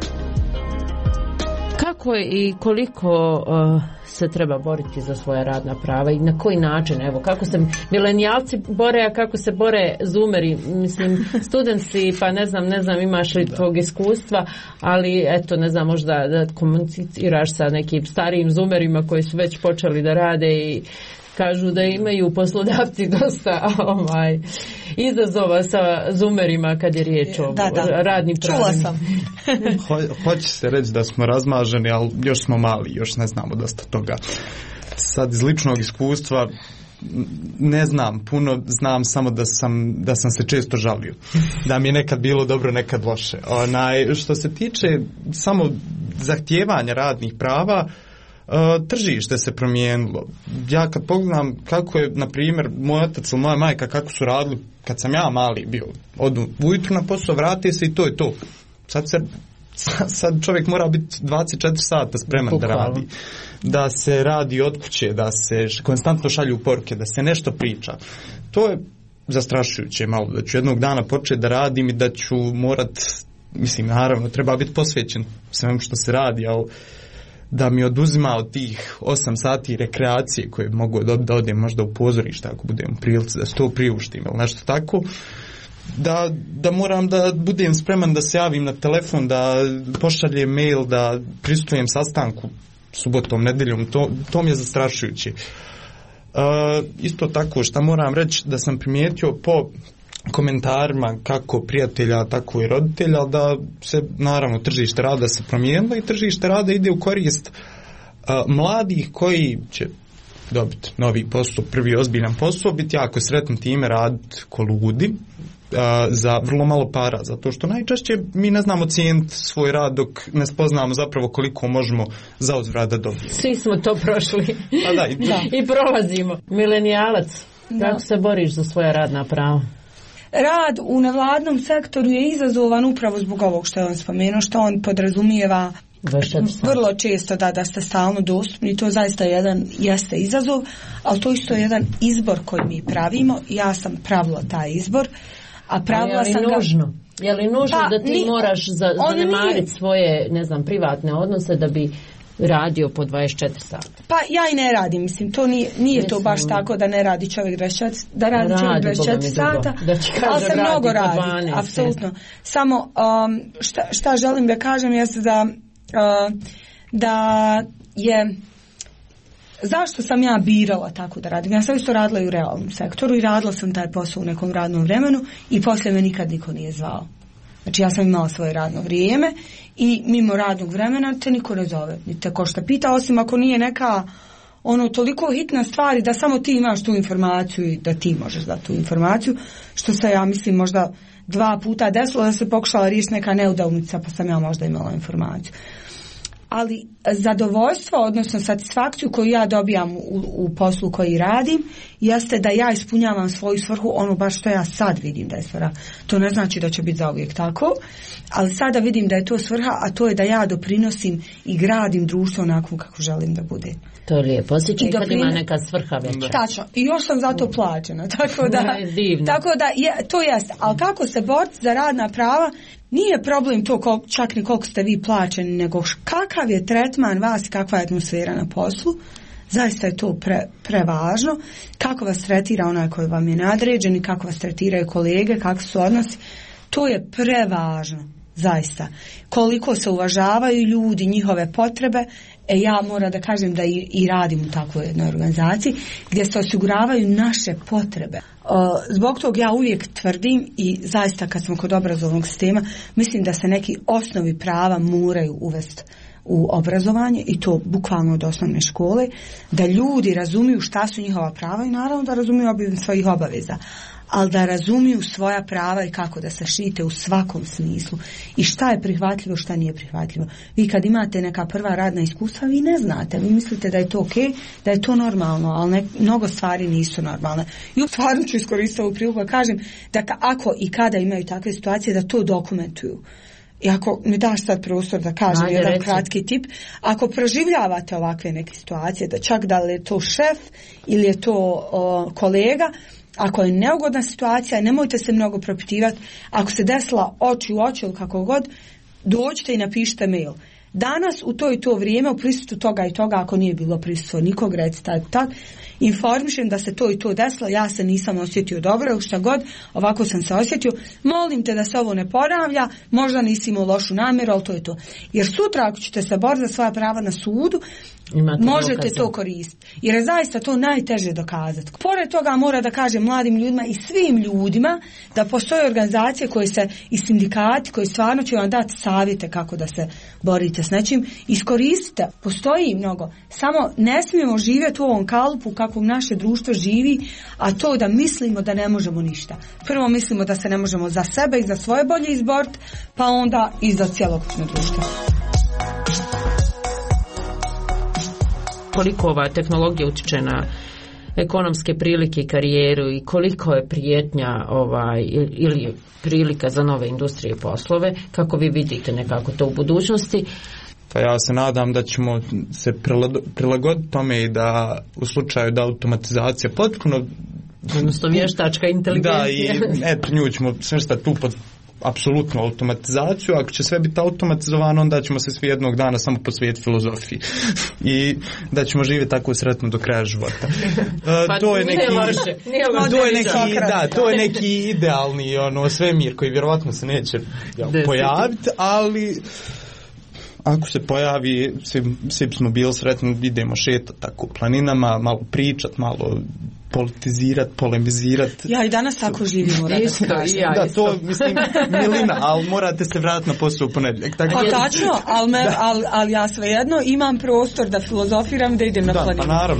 Kako i koliko se treba boriti za svoja radna prava i na koji način? Evo, kako se milenijalci bore, a kako se bore zoomeri? Mislim, studenti, pa ne znam imaš li tog iskustva, ali eto, ne znam, možda da komuniciraš sa nekim starijim zoomerima koji su već počeli da rade i kažu da imaju poslodavci dosta izazova sa zoomerima kad je riječ o radnim pravima. Čula sam. Hoće se reći da smo razmaženi, ali još smo mali, još ne znamo dosta toga. Sad iz ličnog iskustva ne znam puno, znam samo da sam se često žalio. Da mi je nekad bilo dobro, nekad loše. Što se tiče samo zahtijevanja radnih prava, tržište se promijenilo. Ja kad pogledam kako je, na primjer, moj otac ili moja majka kako su radili kad sam ja mali bio, odu ujutru na posao, vrati se i to je to. Sad čovjek mora biti 24 sata spreman da radi. Da se radi od kuće, da se konstantno šalju poruke, da se nešto priča. To je zastrašujuće malo, da ću jednog dana početi da radim i da ću morat, mislim, naravno, treba biti posvećen svemu što se radi, ali da mi oduzima od tih 8 sati rekreacije koje mogu da odem možda u pozorište ako budem u prilici da se to priuštim ili nešto tako, da moram da budem spreman da se javim na telefon, da pošaljem mail, da prisustujem sastanku subotom, nedeljom, to mi je zastrašujuće. Isto tako što moram reći da sam primijetio po komentarima kako prijatelja, tako i roditelja, da se naravno tržište rada se promijenilo i tržište rada ide u korist mladih koji će dobiti novi posao, prvi ozbiljan posao, biti jako sretni time, raditi ko ludi za vrlo malo para, zato što najčešće mi ne znamo cijeniti svoj rad dok ne spoznamo zapravo koliko možemo za uzvrat da dobijemo. Svi smo to prošli. I prolazimo. Milenijalac, kako se boriš za svoja radna prava? Rad u nevladnom sektoru je izazovan upravo zbog ovog što je on spomenuo, što on podrazumijeva vrlo često da ste stalno dostupni i to zaista jeste izazov, ali to isto je jedan izbor koji mi pravimo. Ja sam pravila taj izbor, a pravila sam ga... Je li nužno da ti moraš zanemariti svoje, privatne odnose da bi radio po 24 sata? Pa ja i ne radim, mislim, to nije to baš tako da ne radi čovjek 24, da radi čovjek 24 sata, ali se mnogo radi, apsolutno. Samo šta želim da kažem jeste da je zašto sam ja birala tako da radim. Ja sam isto radila i u realnom sektoru i radila sam taj posao u nekom radnom vremenu i poslije me nikad niko nije zvao. Znači ja sam imala svoje radno vrijeme i mimo radnog vremena te niko ne zove, ni te ko šta pita, osim ako nije neka toliko hitna stvar da samo ti imaš tu informaciju i da ti možeš dati tu informaciju, što se ja mislim možda 2 puta desilo da se pokušala riješiti neka neudavnica pa sam ja možda imala informaciju. Ali zadovoljstvo, odnosno satisfakciju koju ja dobijam u poslu koji radim, jeste da ja ispunjavam svoju svrhu, baš što ja sad vidim da je svrha. To ne znači da će biti zauvijek tako, ali sada vidim da je to svrha, a to je da ja doprinosim i gradim društvo onako kako želim da bude. To je lijepo, osjećaj kad ima neka svrha veća. Tačno, i još sam za to plaćena, tako da to jeste. Ali kako se boriti za radna prava, nije problem to čak ni koliko ste vi plaćeni, nego kakav je tretman vas i kakva je atmosfera na poslu. Zaista je to prevažno. Kako vas tretira onaj koji vam je nadređen i kako vas tretiraju kolege, kako su odnosi. To je prevažno, zaista. Koliko se uvažavaju ljudi, njihove potrebe. Ja moram da kažem da i radim u takvoj jednoj organizaciji gdje se osiguravaju naše potrebe. Zbog toga ja uvijek tvrdim i zaista kad smo kod obrazovnog sistema, mislim da se neki osnovi prava moraju uvesti u obrazovanje i to bukvalno od osnovne škole, da ljudi razumiju šta su njihova prava i naravno da razumiju svojih obaveza, ali da razumiju svoja prava i kako da se štite u svakom smislu i šta je prihvatljivo, šta nije prihvatljivo. Vi kad imate neka prva radna iskustva, vi ne znate, vi mislite da je to okej, da je to normalno, ali mnogo stvari nisu normalne. I u stvarno ću iskoristiti ovu priliku da kažem da ako i kada imaju takve situacije, da to dokumentuju. I ako mi daš sad prostor da kažem jedan kratki tip, ako proživljavate ovakve neke situacije, da čak da li je to šef ili je to kolega, ako je neugodna situacija, nemojte se mnogo propitivati. Ako se desila oči u oči ili kako god, dođite i napišite mail. Danas u to i to vrijeme u prisustvu toga i toga, ako nije bilo prisustvo nikog, recite tak, informišem da se to i to desilo, ja se nisam osjetio dobro ili šta god, ovako sam se osjetio, molim te da se ovo ne ponavlja, možda nisi imao lošu namjeru, ali to je to. Jer sutra ako ćete se boriti za svoja prava na sudu, možete to koristiti. Jer je zaista to najteže dokazati. Pored toga mora da kažem mladim ljudima i svim ljudima da postoje organizacije koje se i sindikati koji stvarno će vam dati savjete kako da se borite s nečim. Iskoristite, postoji mnogo. Samo ne smijemo živjeti u ovom kalupu kako naše društvo živi, a to da mislimo da ne možemo ništa. Prvo mislimo da se ne možemo za sebe i za svoje bolje izboriti, pa onda i za cjelokupno društvo. Koliko ova tehnologija utiče na ekonomske prilike i karijeru i koliko je prijetnja ili prilika za nove industrije i poslove, kako vi vidite nekako to u budućnosti? Pa ja se nadam da ćemo se prilagoditi tome i da u slučaju da automatizacija potpuno, odnosno vještačka inteligencija, da, i eto nju ćemo smještati tu pod apsolutnu automatizaciju. Ako će sve biti automatizovano, onda ćemo se svi jednog dana samo posvetiti filozofiji i da ćemo živjeti tako sretno do kraja života. To je neki idealni svemir koji vjerovatno se neće pojaviti, ali ako se pojavi, svi smo bili sretni, idemo šetati tako planinama, malo pričat, malo politizirati, polemizirati. Ja i danas tako živim. Da, to mislim milina, ali morate se vratiti na posao u ponedjeljak. Tačno, ali ja svejedno imam prostor da filozofiram, da idem na planinu. Pa naravno.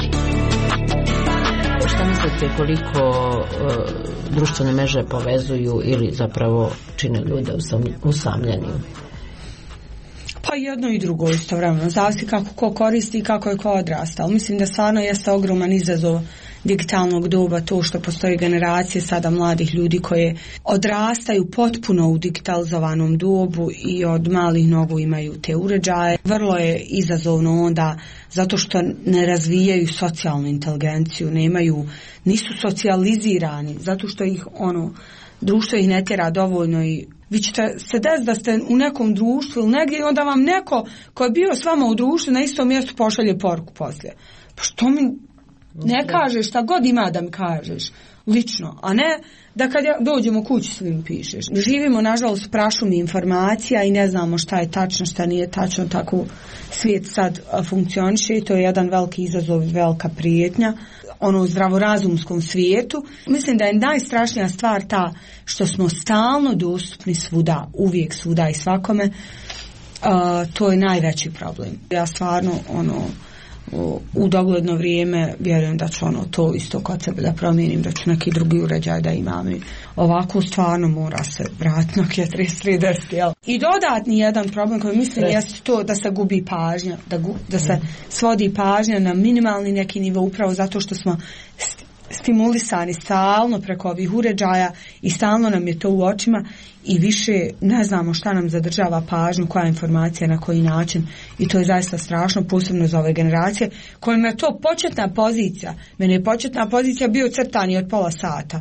Šta mislite koliko društvene mreže povezuju ili zapravo čine ljude usamljenim? Pa jedno i drugo istovremeno, zavisi kako ko koristi i kako je ko odrastao. Mislim da stvarno jeste ogroman izazov digitalnog doba to što postoji generacije sada mladih ljudi koje odrastaju potpuno u digitalizovanom dobu i od malih nogu imaju te uređaje. Vrlo je izazovno onda zato što ne razvijaju socijalnu inteligenciju, nisu socijalizirani, zato što ih društvo ih ne tjera dovoljno i vi ćete se desiti da ste u nekom društvu ili negdje i onda vam neko ko je bio s vama u društvu na istom mjestu pošalje poruku poslije. Pa što mi ne kažeš šta god ima da mi kažeš lično, a ne da kad dođemo kući svim pišeš. Živimo nažalost prašumi informacija i ne znamo šta je tačno, šta nije tačno, tako svijet sad funkcioniše i to je jedan veliki izazov i velika prijetnja u zdravorazumskom svijetu. Mislim da je najstrašnija stvar ta što smo stalno dostupni svuda, uvijek svuda i svakome. To je najveći problem. Ja stvarno u dogledno vrijeme vjerujem da ću to isto kod sebe da promijenim, da ću neki drugi uređaj da imam i ovako stvarno mora se vratiti na 3310. I dodatni jedan problem koji mislim jeste to da se gubi pažnja, da se svodi pažnja na minimalni neki nivo upravo zato što smo stimulisani stalno preko ovih uređaja i stalno nam je to u očima i više ne znamo šta nam zadržava pažnju, koja informacija, na koji način i to je zaista strašno, posebno za ove generacije kojima je to početna pozicija. Meni je početna pozicija bio crtani od pola sata,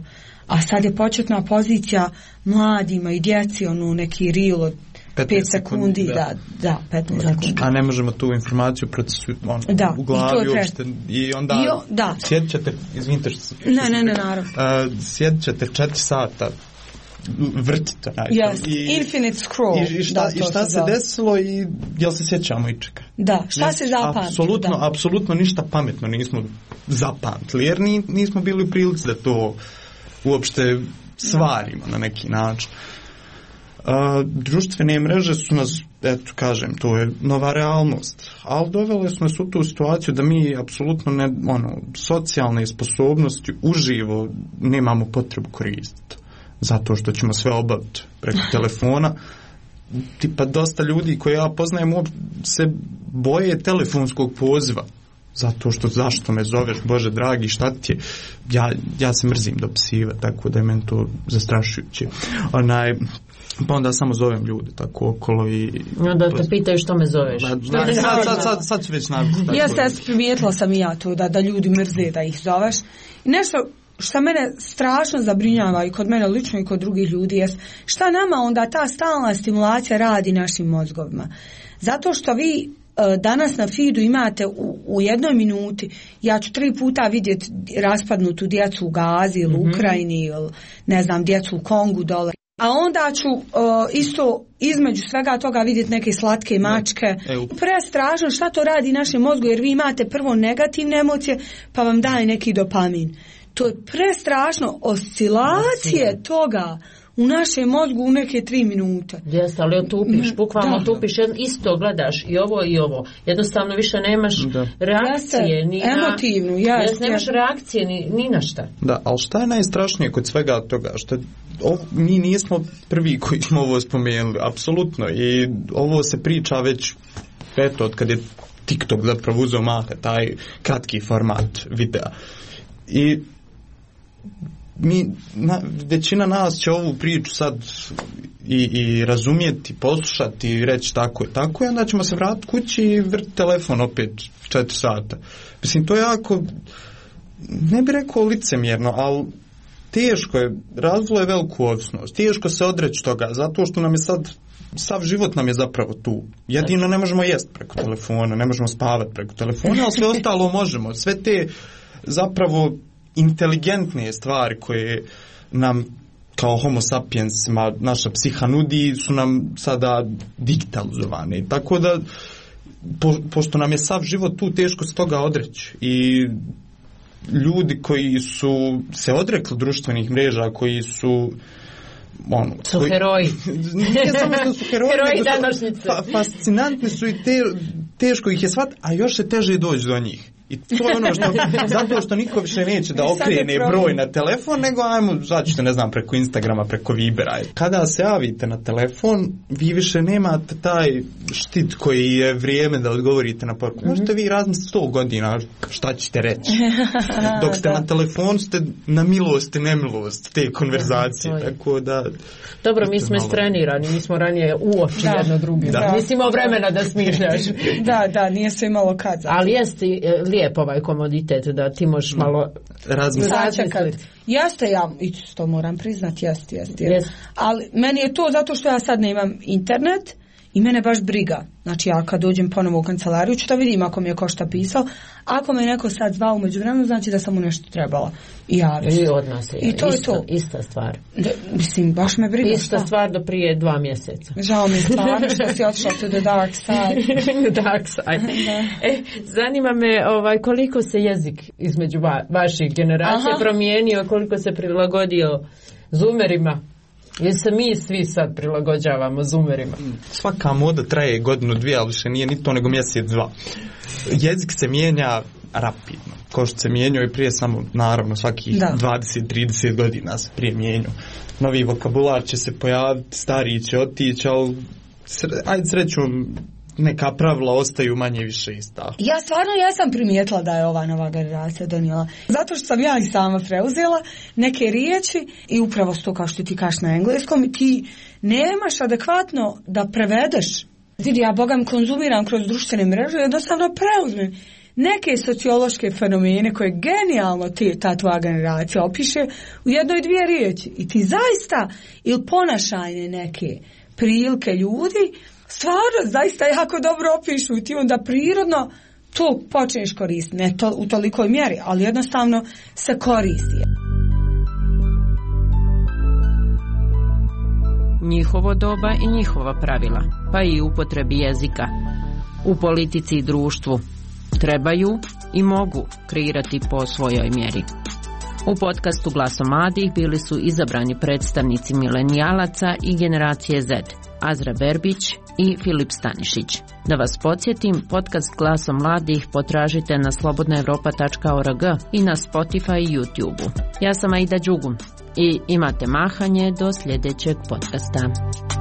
A sad je početna pozicija mladima i djeci, neki reel od 5 sekundi, da, 15 sekundi. A ne možemo tu informaciju u glavi uopšte. I onda sjedit ćete, izvinite što se... Ne, naravno. Sjedit ćete 4 sata, vrtite. Yes, infinite scroll. I šta se desilo i jel se sjećamo i čeka? Da, šta se zapamtilo? Apsolutno ništa pametno nismo zapamtili, jer nismo bili u prilici da to uopšte stvarimo na neki način. Društvene mreže su nas, kažem, to je nova realnost, ali dovele su nas u tu situaciju da mi apsolutno socijalne sposobnosti uživo nemamo potrebu koristiti, zato što ćemo sve obaviti preko telefona. Tipa dosta ljudi koje ja poznajem se boje telefonskog poziva, zato što zašto me zoveš, Bože dragi, šta ti je? Ja se mrzim dopisiva, tako da je meni to zastrašujuće. Pa onda samo zovem ljude tako okolo i... Da te pitaju što me zoveš. Sad ću već naviknuti. Primijetila sam i ja to, da ljudi mrze da ih zoveš. I nešto što mene strašno zabrinjava i kod mene lično i kod drugih ljudi jest šta nama onda ta stalna stimulacija radi našim mozgovima. Zato što vi danas na feedu imate u jednoj minuti, ja ću 3 puta vidjeti raspadnutu djecu u Gazi ili u Ukrajini ili ne znam, djecu u Kongu dole. A onda ću isto između svega toga vidjeti neke slatke mačke. Prestrašno šta to radi našem mozgu, jer vi imate prvo negativne emocije pa vam daje neki dopamin. To je prestrašno, oscilacije toga u našem mozgu u neke 3 minute. Jeste, ali otupiš, bukvalno otupiš, isto gledaš i ovo. Jednostavno više nemaš reakcije. Emotivnu, nemaš reakcije ni na šta. Da, ali šta je najstrašnije kod svega toga? Što mi nismo prvi koji smo ovo spomenuli, apsolutno. I ovo se priča već, od kad je TikTok zapravo uzeo maha, taj kratki format videa. I većina nas će ovu priču sad i razumjeti, poslušati i reći tako i onda ćemo se vratiti kući i vrti telefon opet 4 sata. Mislim, to je jako, ne bih rekao licemjerno, ali teško je, razvilo je veliku ovisnost, teško se odreći toga, zato što nam je sad, sav život nam je zapravo tu. Jedino ne možemo jesti preko telefona, ne možemo spavati preko telefona, ali sve ostalo možemo. Sve te zapravo inteligentne stvari koje nam kao homo sapiensima naša psiha nudi su nam sada digitalizovane. Tako da, pošto nam je sav život tu, teško se toga odreći. I ljudi koji su se odrekli društvenih mreža, koji su heroji. Nije samo što su heroji današnjice. Fascinantni su i teško ih je shvatiti, a još se teže doći do njih. I to je ono zato što niko više neće da okrene broj na telefon, nego ajmo, začite, ne znam, preko Instagrama, preko Vibera. Kada se javite na telefon, vi više nemate taj štit koji je vrijeme da odgovorite na poruku. Možete vi razmisliti 100 godina šta ćete reći. Dok ste na telefonu, ste na milost i nemilost te konverzacije. Tako da... Dobro, mi smo istrenirani, mi smo ranije uoči jedno drugima. Nisi imao vremena da smišljaš. Da, nije se imalo kad. Ali jesti lijep ovaj komoditet da ti možeš malo razmisliti. Jeste, ja to moram priznati, jeste. Ali meni je to zato što ja sad nemam internet i mene baš briga. Znači ja kad dođem ponovo u kancelariju ću da vidim ako mi je ko šta pisao. Ako me neko sad zvao u međuvremenu, znači da sam mu nešto trebala. I od nas je. I to je to. Ista stvar. Mislim, baš me briga. Ista stvar do prije 2 mjeseca. Žao mi stvarno što si otišla to the dark side. Dark side. Zanima me koliko se jezik između vaših generacija promijenio, koliko se prilagodio zoomerima. Jer se mi svi sad prilagođavamo zoomerima. Svaka moda traje 1-2, ali više nije ni to nego 1-2. Jezik se mijenja rapidno. Ko što se mijenjao i prije samo, naravno, svakih 20-30 godina se prije mijenjao. Novi vokabular će se pojaviti, stariji će otići, ali ajde srećom, neka pravila ostaju manje više ista. Ja stvarno jesam primijetila da je ova nova generacija donijela. Zato što sam ja i sama preuzela neke riječi i upravo to kao što ti kažeš na engleskom, ti nemaš adekvatno da prevedeš. Vidi, ja bogam konzumiram kroz društvene mreže, jednostavno preuzmem. neke sociološke fenomene koje genijalno ta tvoja generacija opiše u jednoj dvije riječi. I ti zaista, ili ponašanje neke prilike ljudi, stvarno zaista jako dobro opišu i ti onda prirodno to počneš koristiti. Ne to, u tolikoj mjeri, ali jednostavno se koristi. Njihovo doba i njihova pravila, pa i upotrebi jezika. U politici i društvu trebaju i mogu kreirati po svojoj mjeri. U podcastu Glasom mladih bili su izabrani predstavnici milenijalaca i generacije Z, Azra Berbić i Filip Stanišić. Da vas podsjetim, podcast Glasom mladih potražite na slobodnaevropa.org i na Spotify i YouTube. Ja sam Aida Đugum i imate mahanje do sljedećeg podcasta.